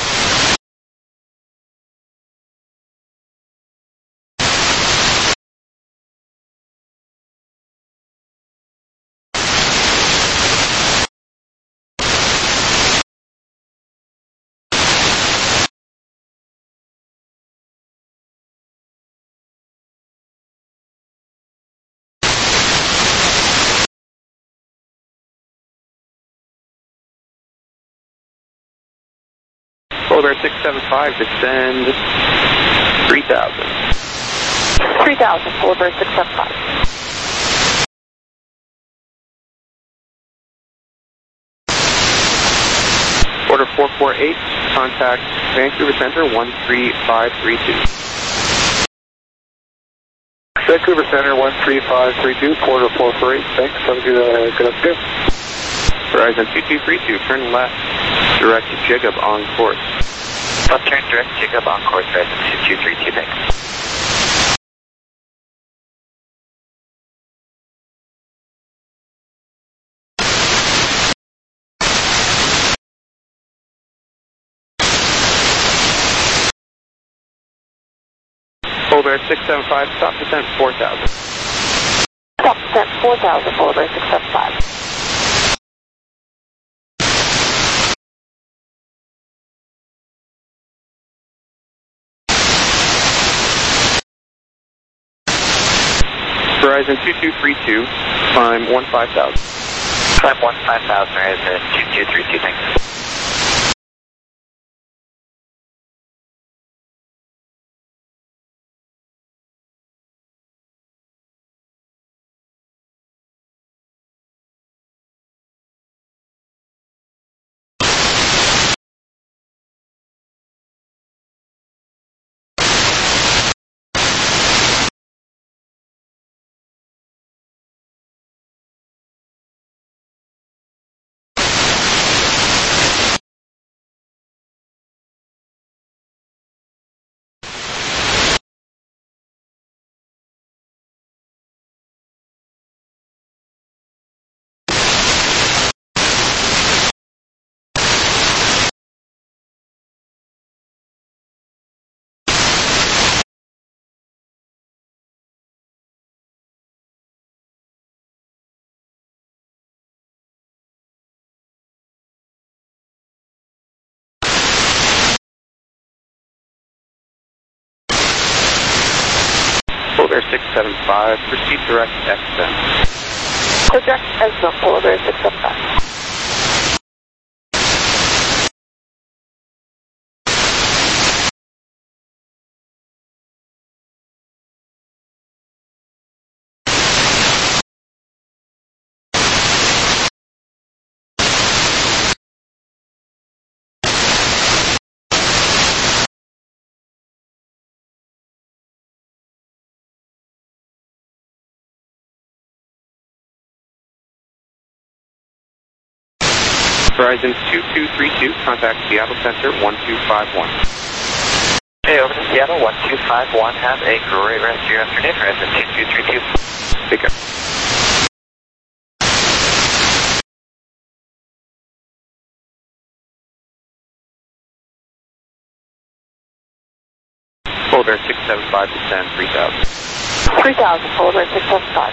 Polar Bear 675, descend 3,000. 3000, Polar Bear 675. Order 448, contact Vancouver Center 13532. Vancouver Center 13532, order 448, thanks, have a good afternoon. Horizon 2232, turn left, direct Jigab on course. Left turn, direct Jigab on course, Horizon 2232, thanks. Polar Bear 675, stop descent 4,000. Stop descent 4,000, Polar Bear 675. Horizon 2232, climb 15,000. Climb 15,000, Horizon 2232, thanks. 675, proceed direct extend. So direct extend, Polar Bear 675. Verizon 2232, contact Seattle Center 1251. Hey, over to Seattle 1251. Have a great rest of your afternoon. Verizon 2232. Take care. Polar Bear 675 descend 3000. 3000, Polar Bear 675.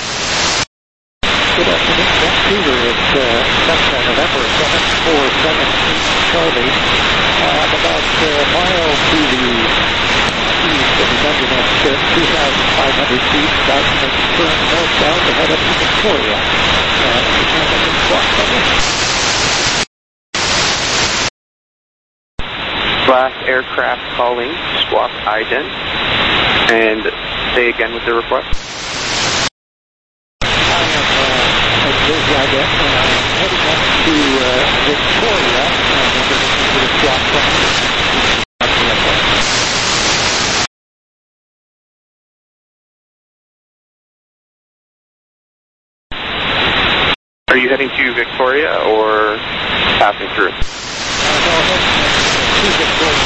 Good afternoon, Vancouver. It's Cessna November 747 Charlie. I'm about a mile to the east of the Dungeness Strip, 2,500 feet, about to make a turn northbound to head up to Victoria. Understand I can squawk from you? Last aircraft calling, squawk ident, and say again with the request. There's ident, and I'm heading up to Victoria, and we're going to do a squawk from you. Are you heading to Victoria or passing through? To Victoria.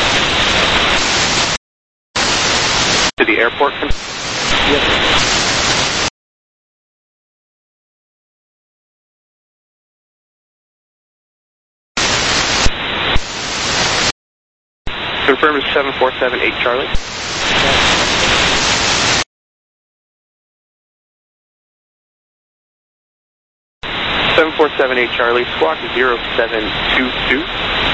To the airport? Yes. Confirm is 7478 Charlie. Yes. 7478 Charlie, squawk 0722.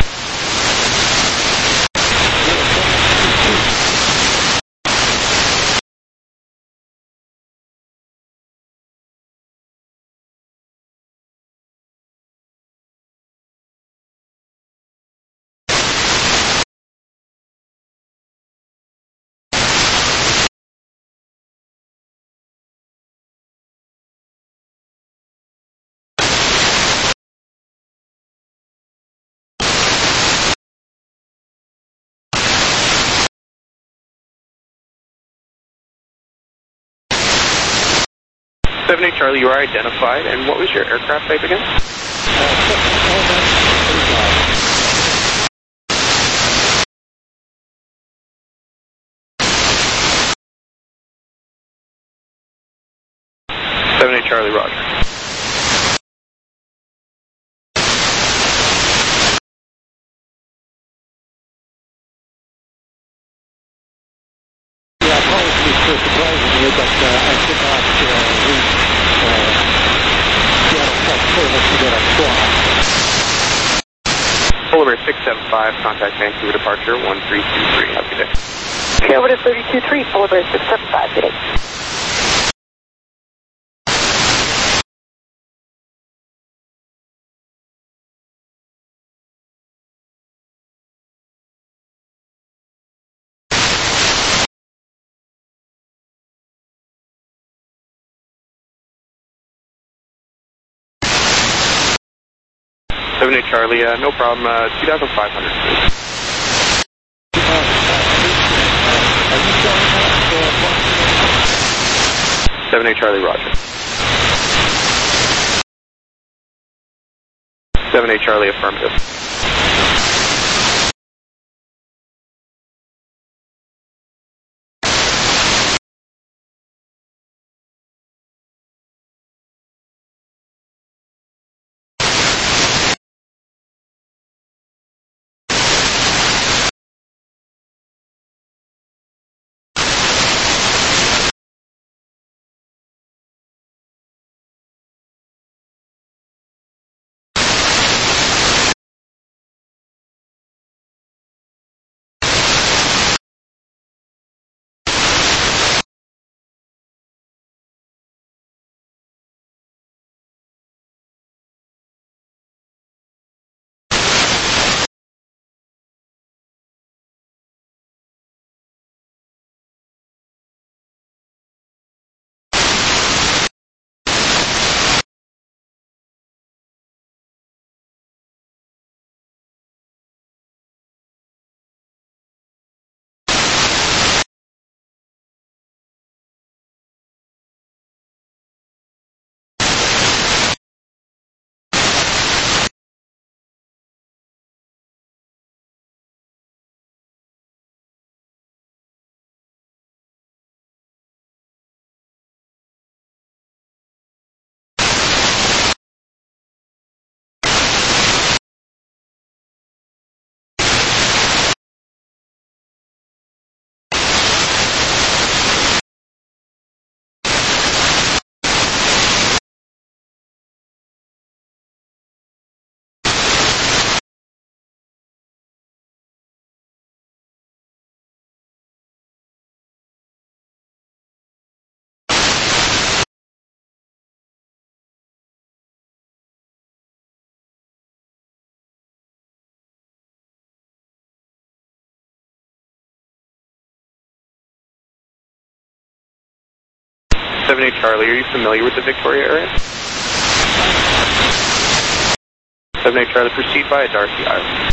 Charlie, you are identified, and what was your aircraft type again? 78 Charlie, roger. Yeah, apologies for surprising you, but I could not reach Seattle Flight Service to get a squawk. Polar Bear 675, contact Vancouver departure 1323. Have a good day. Okay, over to 323, Polar Bear 675, good day. Charlie, no problem. 2,500. 78 Charlie, roger. 78 Charlie, affirmative. 78 Charlie, are you familiar with the Victoria area? 78 Charlie, proceed via Darcy Island.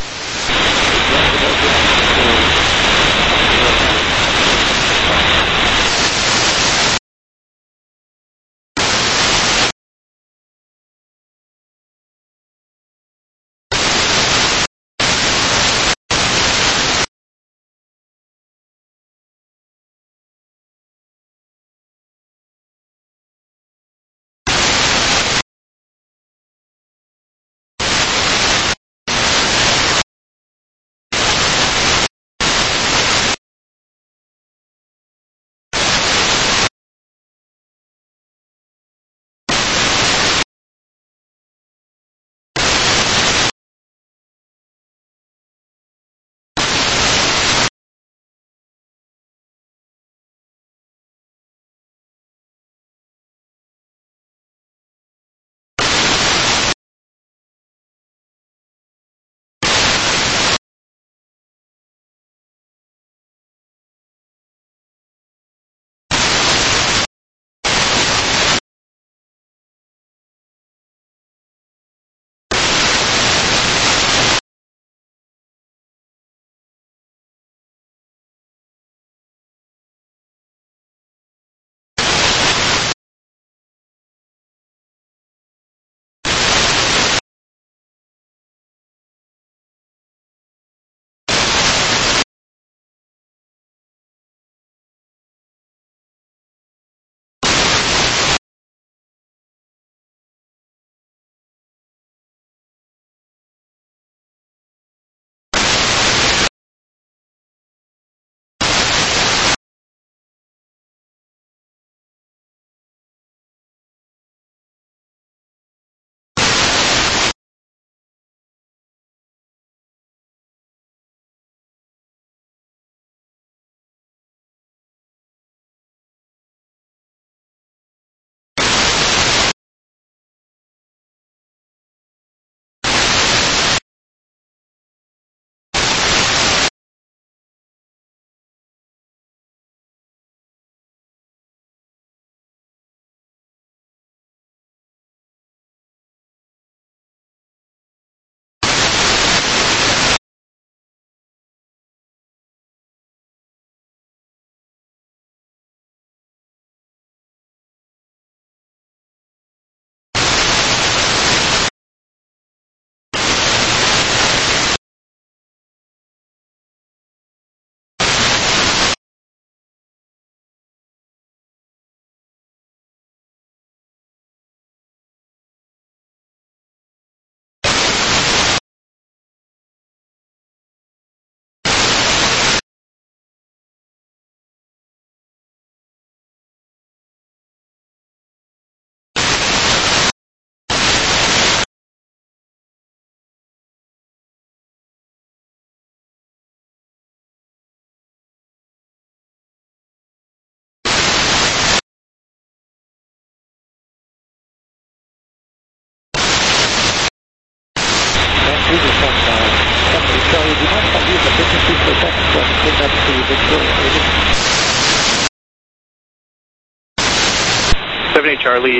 Charlie,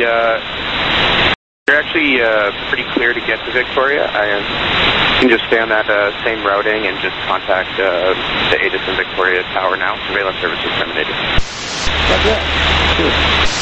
you're actually pretty clear to get to Victoria. You can just stay on that same routing and just contact the Edison Victoria Tower now. Surveillance services terminated. Sure.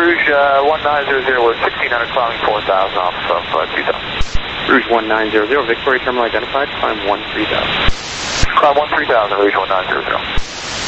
Rouge 1900, we're 1600, climbing 4000 off of 2000. Rouge 1900, Victoria Terminal identified, climb 13,000. Climb 13,000, Rouge 1900.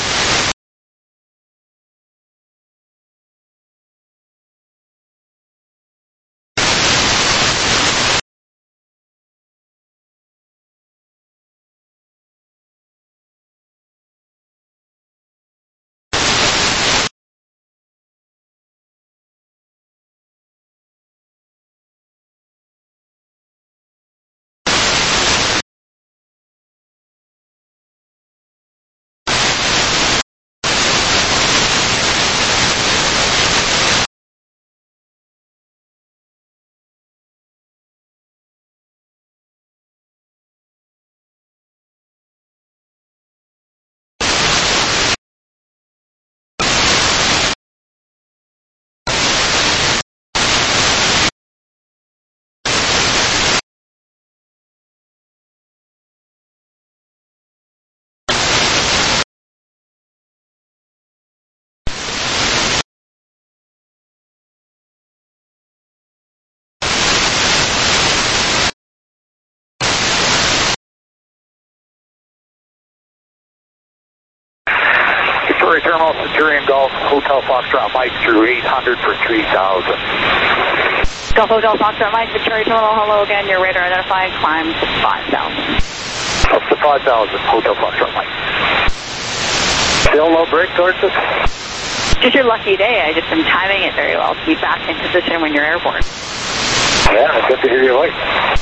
Victoria Terminal, Centurion Golf, Hotel Foxtrot Mike through 800 for 3,000. Golf Hotel Foxtrot Mike, Victoria Terminal, hello again, your radar identified, climb to 5,000. Up to 5,000, Hotel Foxtrot Mike. Still low brake towards us? Just your lucky day, I just am timing it very well to be back in position when you're airborne. Yeah, it's good to hear your voice.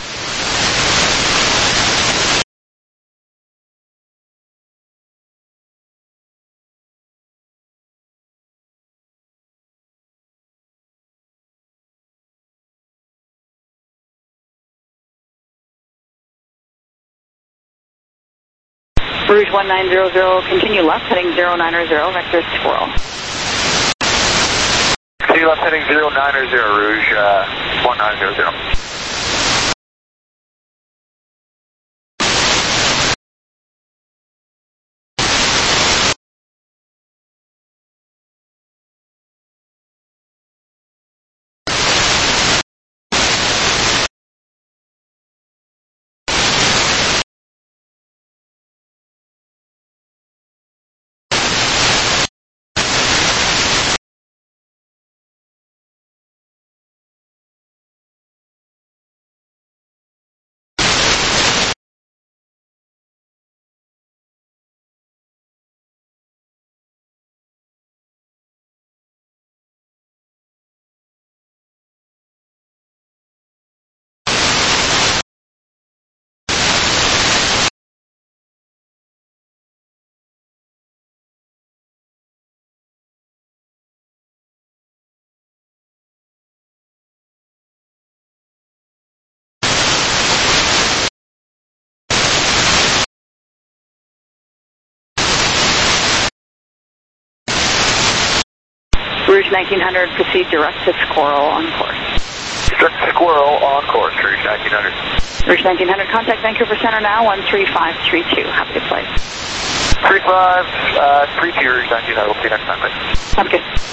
Rouge 1900, continue left, heading 090, vector squirrel. Continue left, heading 090, Rouge 1900. Rouge 1900, proceed direct to Squirrel on course. Direct to Squirrel on course, Rouge 1900. Rouge 1900, contact Vancouver Center now, 13532. Have a good flight. 3532, Rouge 1900. We'll see you next time. Have a good.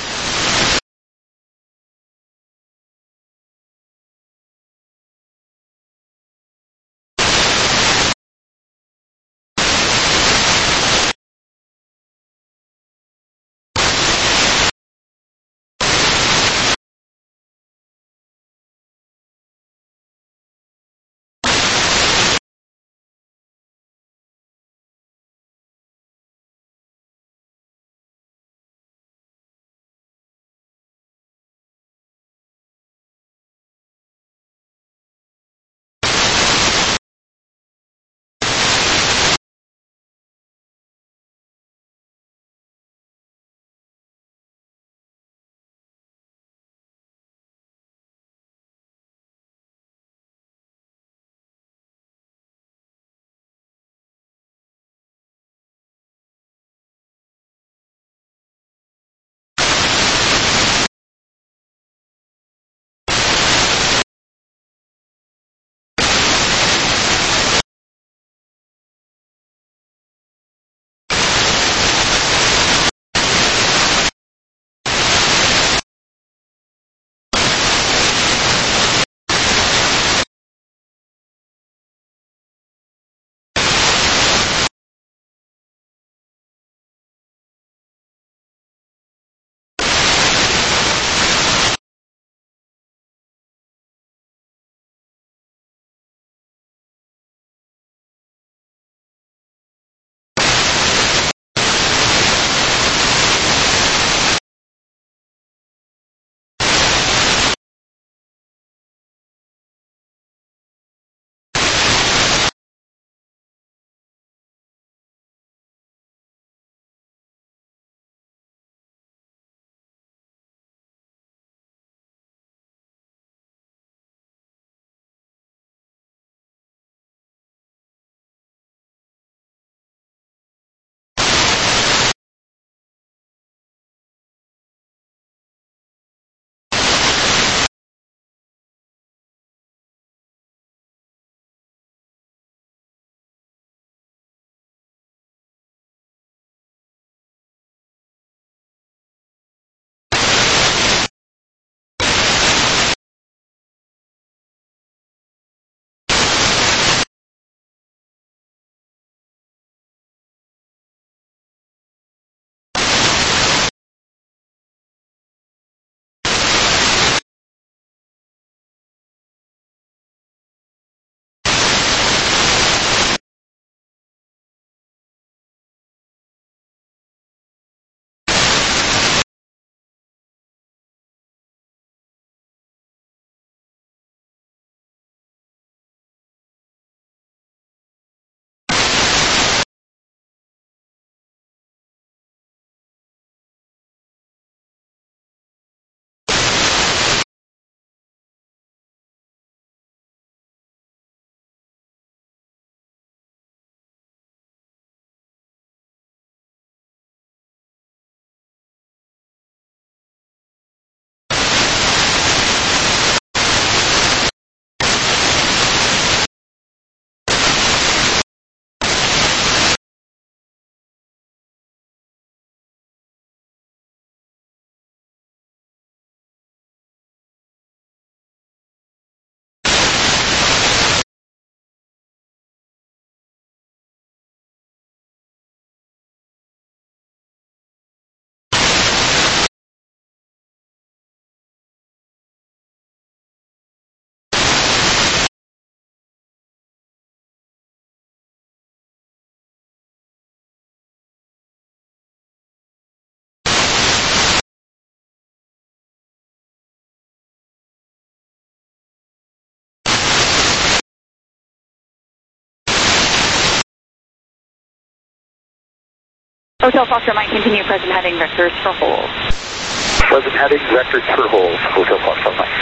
Hotel Foxtrot might continue present heading vectors for hold. Present heading, vectors for hold. Hotel Foxtrot Mike.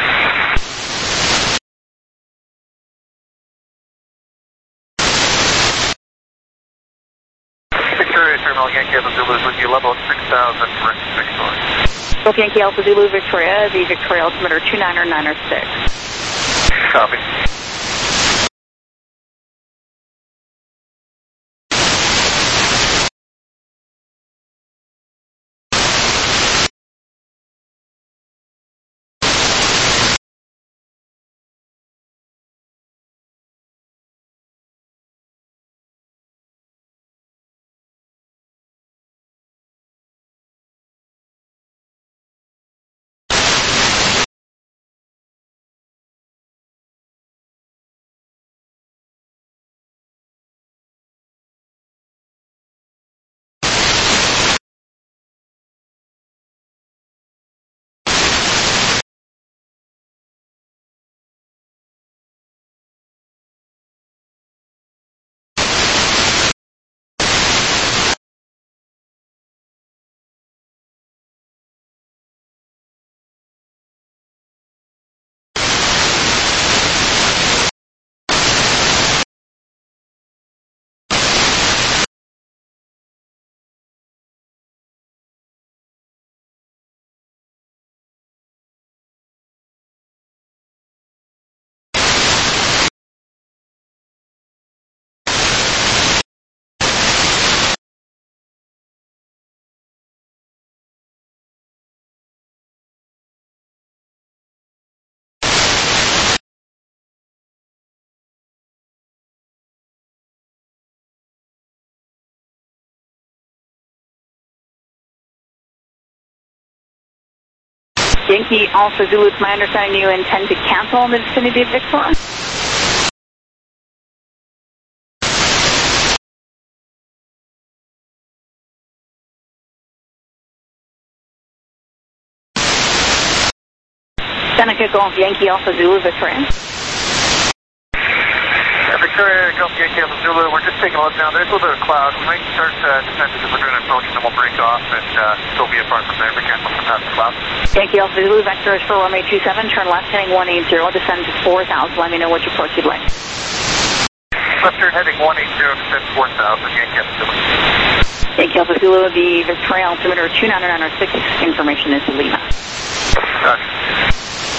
Victoria Terminal Yankee Alpha Zulu with you, level 6,000 for Victoria. Golf Yankee Alpha Zulu Victoria, the Victoria altimeter 29906. Copy. Yankee Alpha Zulu, it's my understanding you intend to cancel in the vicinity of Victoria? Seneca Golf Yankee Alpha Zulu Victoria. Victoria Golf Yankee Alpha Zulu, we're just taking a look now. There's a little bit of cloud. We might start descending if we're doing an approach, and then we'll break off and still be apart from there. We can't look past the cloud. Yankee Alpha Zulu, vector is for runway 27, turn left heading 180, descend to 4,000. Let me know which approach you'd like. Left turn heading 180, descend 4,000, Yankee Alpha Zulu. Yankee Alpha Zulu, the Victoria altimeter 29906, information is Lima. Gotcha.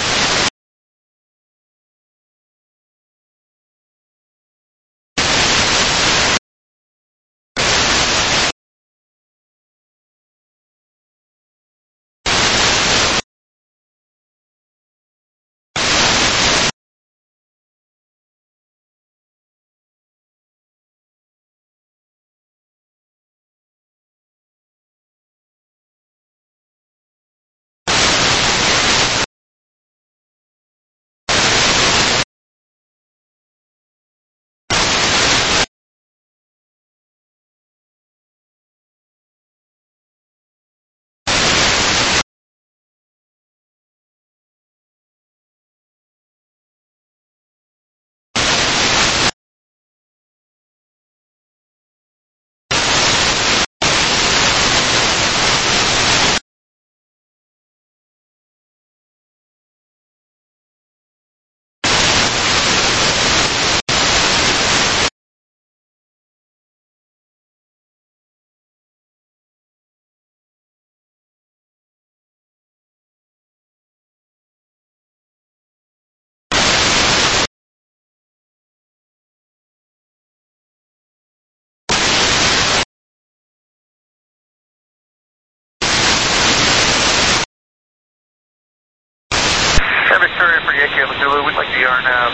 Victoria for Yankee Alpha Zulu, we'd like the RNAV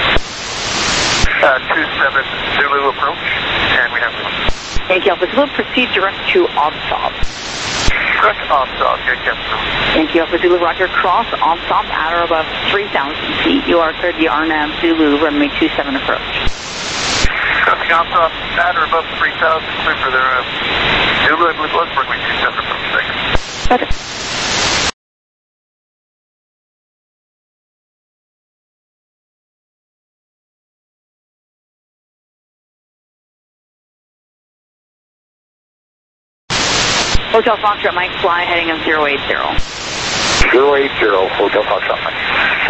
27 Zulu approach, and we have Yankee Alpha Zulu, proceed direct to OBSOB. Correct, OBSOB, Yankee Alpha Zulu. Yankee Alpha Zulu, roger, cross OBSOB at or above 3,000 feet. You are cleared the RNAV Zulu, runway 27 approach. Crossing OBSOB at or above 3,000, clear for their Zulu, I believe it was runway 27 approach, thanks. Okay. Hotel Foxtrot Mike, fly heading of 080. 080, Hotel Foxtrot Mike.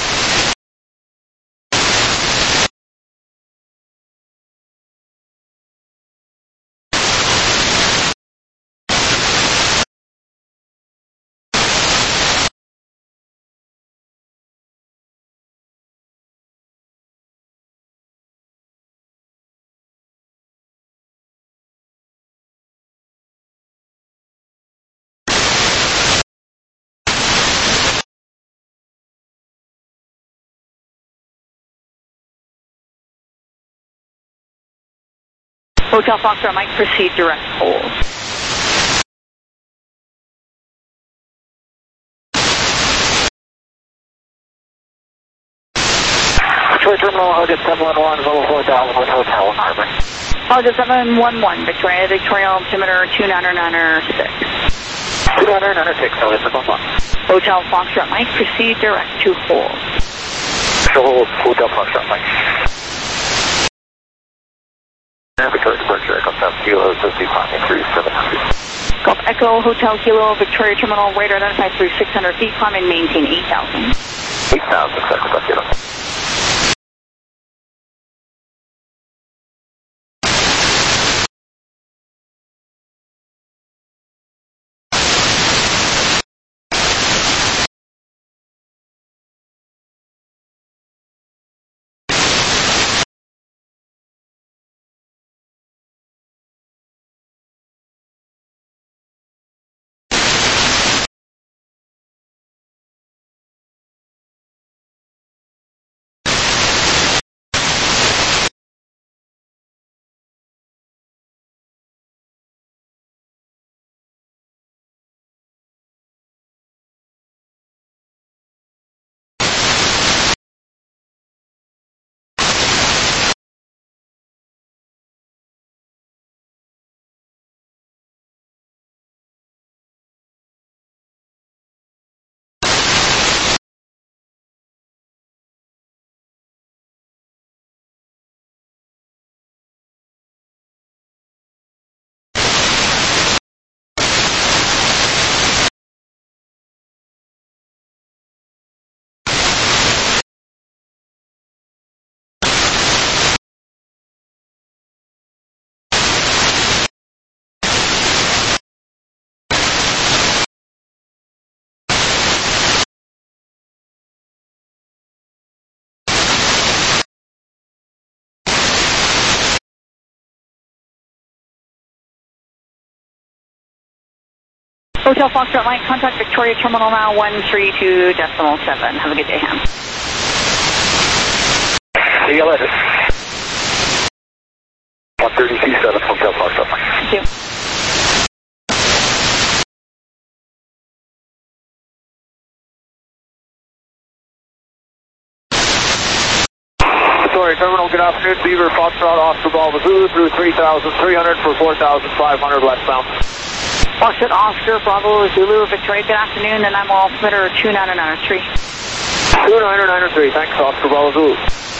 Hotel Foxtrot Mike, proceed direct hold. Detroit Terminal, Hugget 711, level 4000 with Hotel Harbor. Hugget 711, Victoria, Victoria altimeter 2996. 2996, Hugget 711. Hotel Foxtrot Mike, proceed direct to hold. Hold, Hotel Foxtrot Mike. Victoria departure, Echo South Kilo, associate climbing through 700. Golf Echo, Hotel Kilo, Victoria Terminal, radar identified through 600 feet, climb and maintain 8,000. 8,000, Echo South Kilo. Hotel Foxtrot Mike, contact Victoria Terminal now, 132.7. Have a good day, Ham. See you later. 132.7, Hotel Foxtrot Mike. Thank you. Victoria Terminal, good afternoon. Beaver Foxtrot, Oscar Bravo Zulu through 3,300 for 4,500 westbound. Foxtrot Oscar Bravo Zulu, Victoria, good afternoon, and I'm altimeter 2993. 2993, thanks, Oscar Bravo Zulu.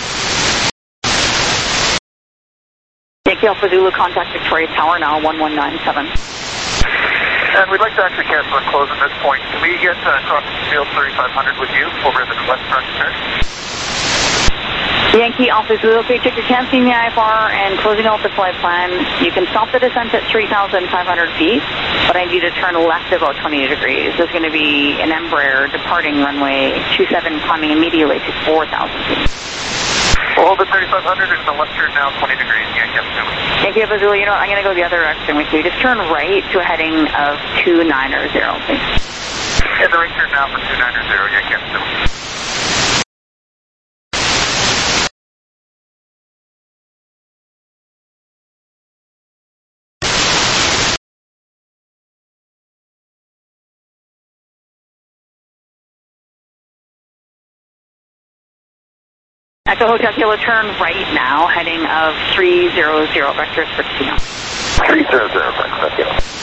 Yankee Alpha Zulu, contact Victoria Tower now, 1197. And we'd like to actually cancel and close at this point. Can we get across the field 3500 with you over at the west front turn? Yankee Alpha Zulu, okay, check your canceling the IFR and closing out the flight plan. You can stop the descent at 3,500 feet, but I need you to turn left about 20 degrees. There's going to be an Embraer departing runway 27, climbing immediately to 4,000 feet. We'll hold at 3,500 and the left turn now 20 degrees. Yankee Alpha Zulu. Yankee Alpha Zulu, you know what, I'm going to go the other direction with you. Just turn right to a heading of 290, please. And the right turn now for 290, Yankee Alpha Zulu. Echo Hotel Kilo, turn right now, heading of 300 vectors for casino. 300, Foxtrot Kilo.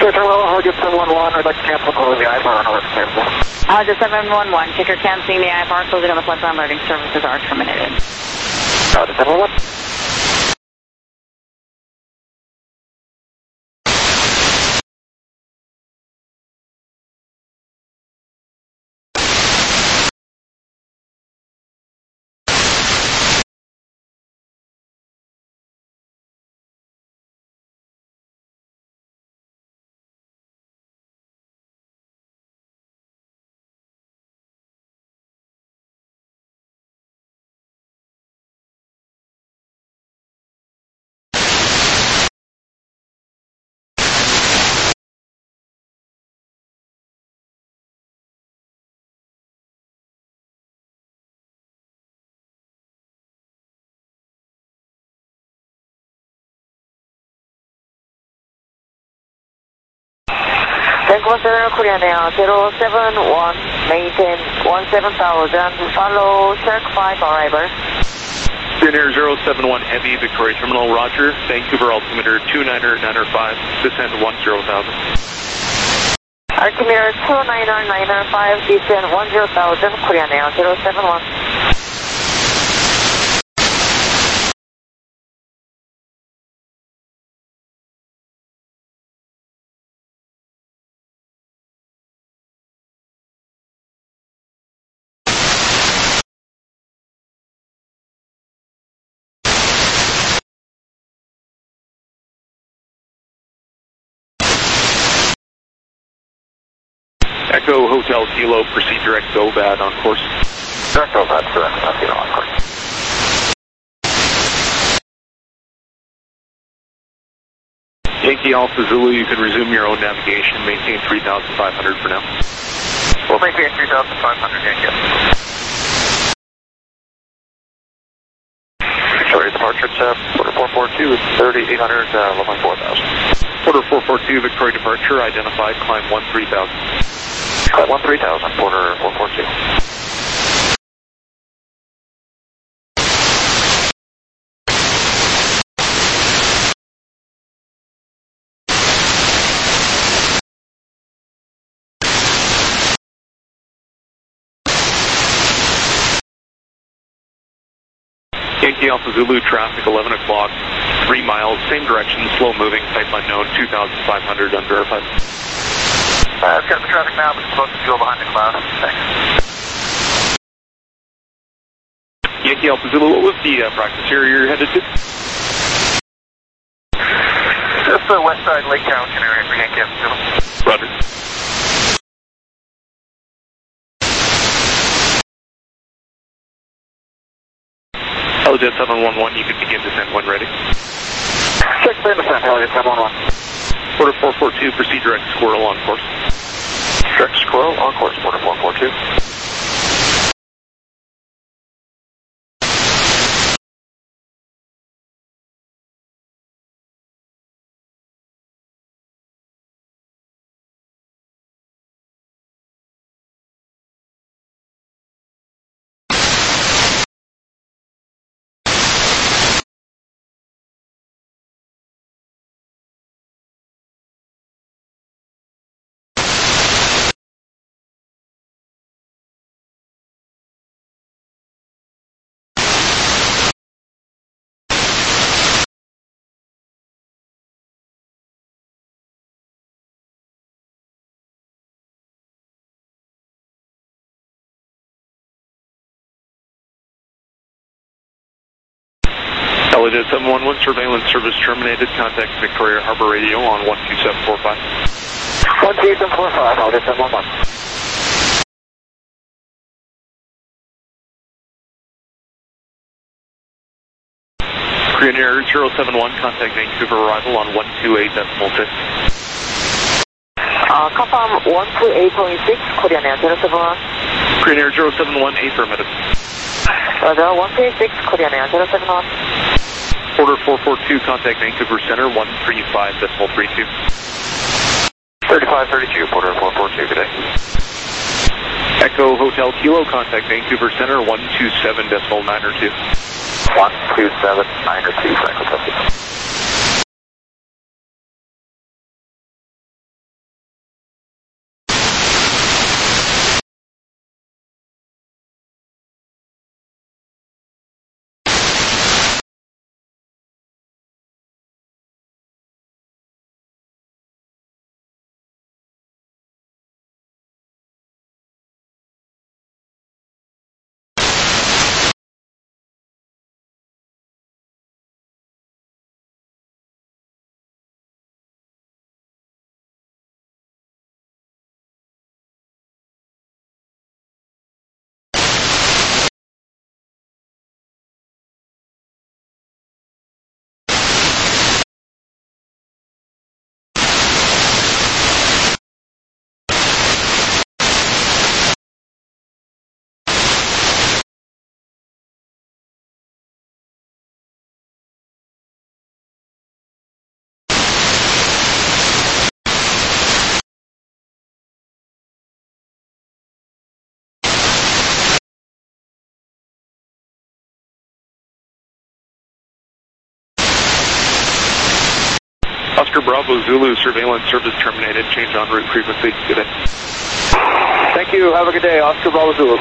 Terminal, Hargit 711, I'd like to cancel close the IFR on our sample. Hargit 711, ticker canceling the IFR, closing on the flight plan, loading services are terminated. Hargit 711. Vancouver, Korean Air 071, maintain 17,000, follow Shark 5 arrival. Korean Air 071 Heavy, Victoria Terminal, roger. Vancouver altimeter 29905, descend 10,000. Altimeter 29905, descend 10,000, Korean Air 071. Echo Hotel Kilo, proceed direct GOBAD on course. Direct GOBAD, correct. On course. Yankee Alpha Zulu, you can resume your own navigation. Maintain 3,500 for now. We'll maintain 3,500, Yankee. Victoria departure at Porter 442, 3,800, level 4,000. Porter 442, Victoria departure, identified, climb 13,000. Climb 13,000, Porter 442. Yankee Alpha Zulu, traffic 11 o'clock, 3 miles, same direction, slow moving, type unknown, 2,500, unverified. I've got the traffic now, but it's supposed to go behind the cloud. Thanks. Yankee Alpha Zulu, what was the practice area you're headed to? Just the west side Lake Carrollton area for Yankee Alpha Zulu. Roger. Helijet 711, you can begin descent when ready. Check clear descent, Helijet 711. Porter 442, proceed direct Squirrel on course. Direct Squirrel on course, Porter 442. Helijet 711, surveillance service terminated. Contact Victoria Harbor Radio on 12745. 12745, Helijet 711. Korean Air 071, contact Vancouver arrival on 128.6. Confirm 128.6, Korean Air 071. Korean Air 071, affirmative. Roger, 126, Korean Air 071. Porter 442, contact Vancouver Center 135.32. 3532, Porter 442, good day. Echo Hotel Kilo, contact Vancouver Center 127.902. 127.902, Franco. Oscar Bravo Zulu, surveillance service terminated. Change en route frequency. Good day. Thank you. Have a good day. Oscar Bravo Zulu.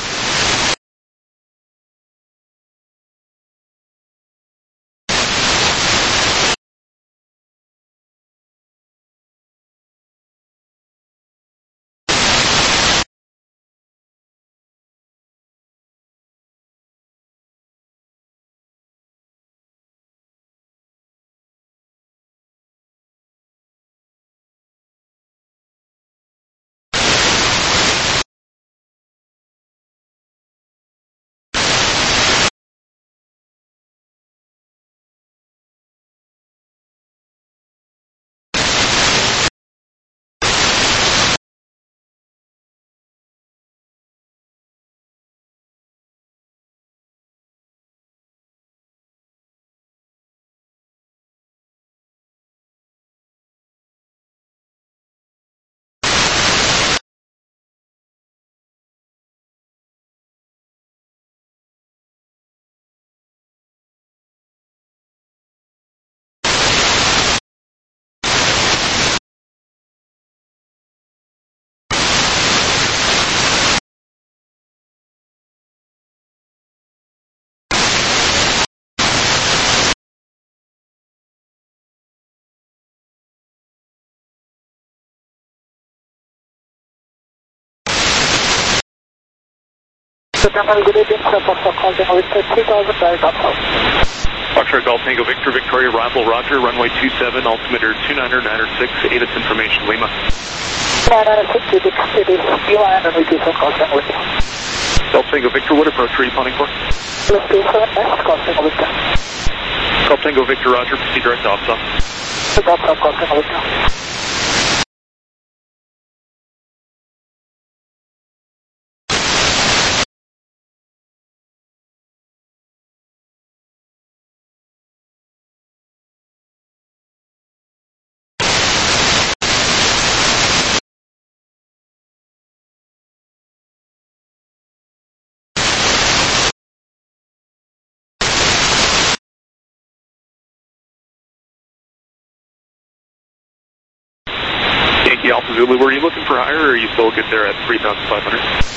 Good evening, sir. Foxtrot Golf 3000, direct outside. Foxtrot Golf Tango Victor, Victoria, Arrival, Roger, runway 27, altimeter 29906, ATIS information, Lima. 996, it is Lima, and we do some Golf Tango Victor. Golf Tango Victor, what approach are you planning for? Let's do 7 next, Golf Tango Victor. Golf Tango Victor, Roger, proceed direct to OPSOP. Golf Tango Victor. Yankee Alpha Zulu, were you looking for higher, or are you still good there at 3,500?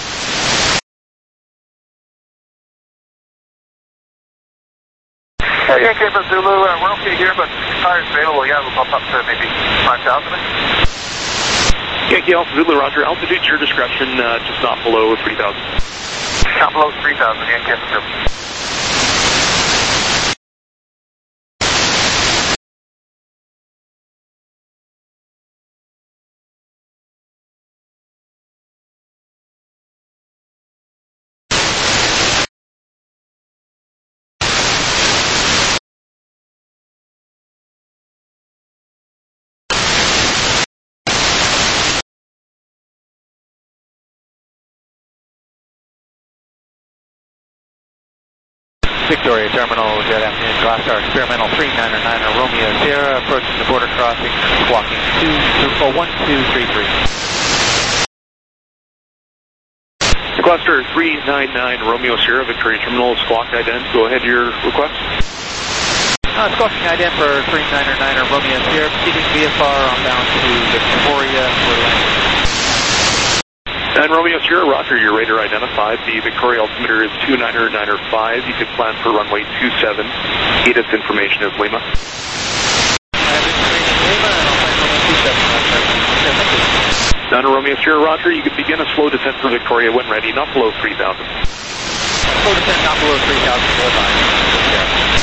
Yankee Alpha Zulu, we're okay here, but tires available, yeah, we'll bump up to maybe 5,000. Yankee Alpha Zulu, Roger, altitude to your discretion, just not below 3,000. Not below 3,000, Yankee Alpha Zulu. Victoria Terminal, good afternoon, Glasstar Experimental 3999 Romeo Sierra, approaching the border crossing, walking 1233. Glasstar 399 Romeo Sierra, Victoria Terminal, squawk ident, go ahead, your request. Squawking ident for 3999 Romeo Sierra, proceeding VFR on bound to Victoria, we're landing. And Romeo Sierra, Roger, your radar identified. The Victoria altimeter is 29905. You could plan for runway 27. ATIS information is Lima. Down to Romeo Sierra, Roger, you could begin a slow descent for Victoria when ready, not below 3,000. Slow descent, not below 3,000,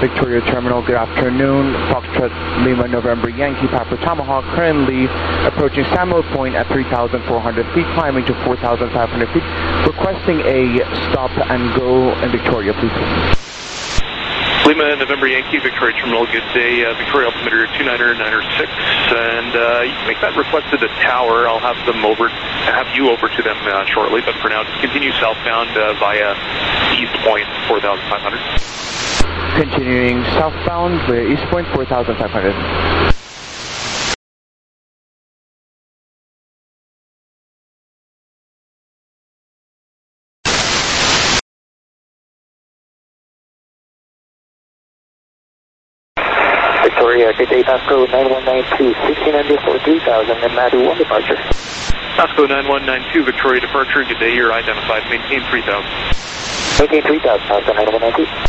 Victoria Terminal, good afternoon. Foxtrot Lima November Yankee Papa Tomahawk, currently approaching Samuel Point at 3,400 feet, climbing to 4,500 feet, requesting a stop and go in Victoria, please. Lima November Yankee, Victoria Terminal, good day. Victoria altimeter 29906, and you can make that request to the tower. I'll have you over to them shortly, but for now, just continue southbound via East Point, 4,500. Continuing southbound via East Point, 4,500. Victoria, good day, Pasco 9192, 1600 for 3000, and Madu 1 departure. Pasco 9192, Victoria departure, good day, you're identified, maintain 3000. Maintain 3000, Pasco 9192.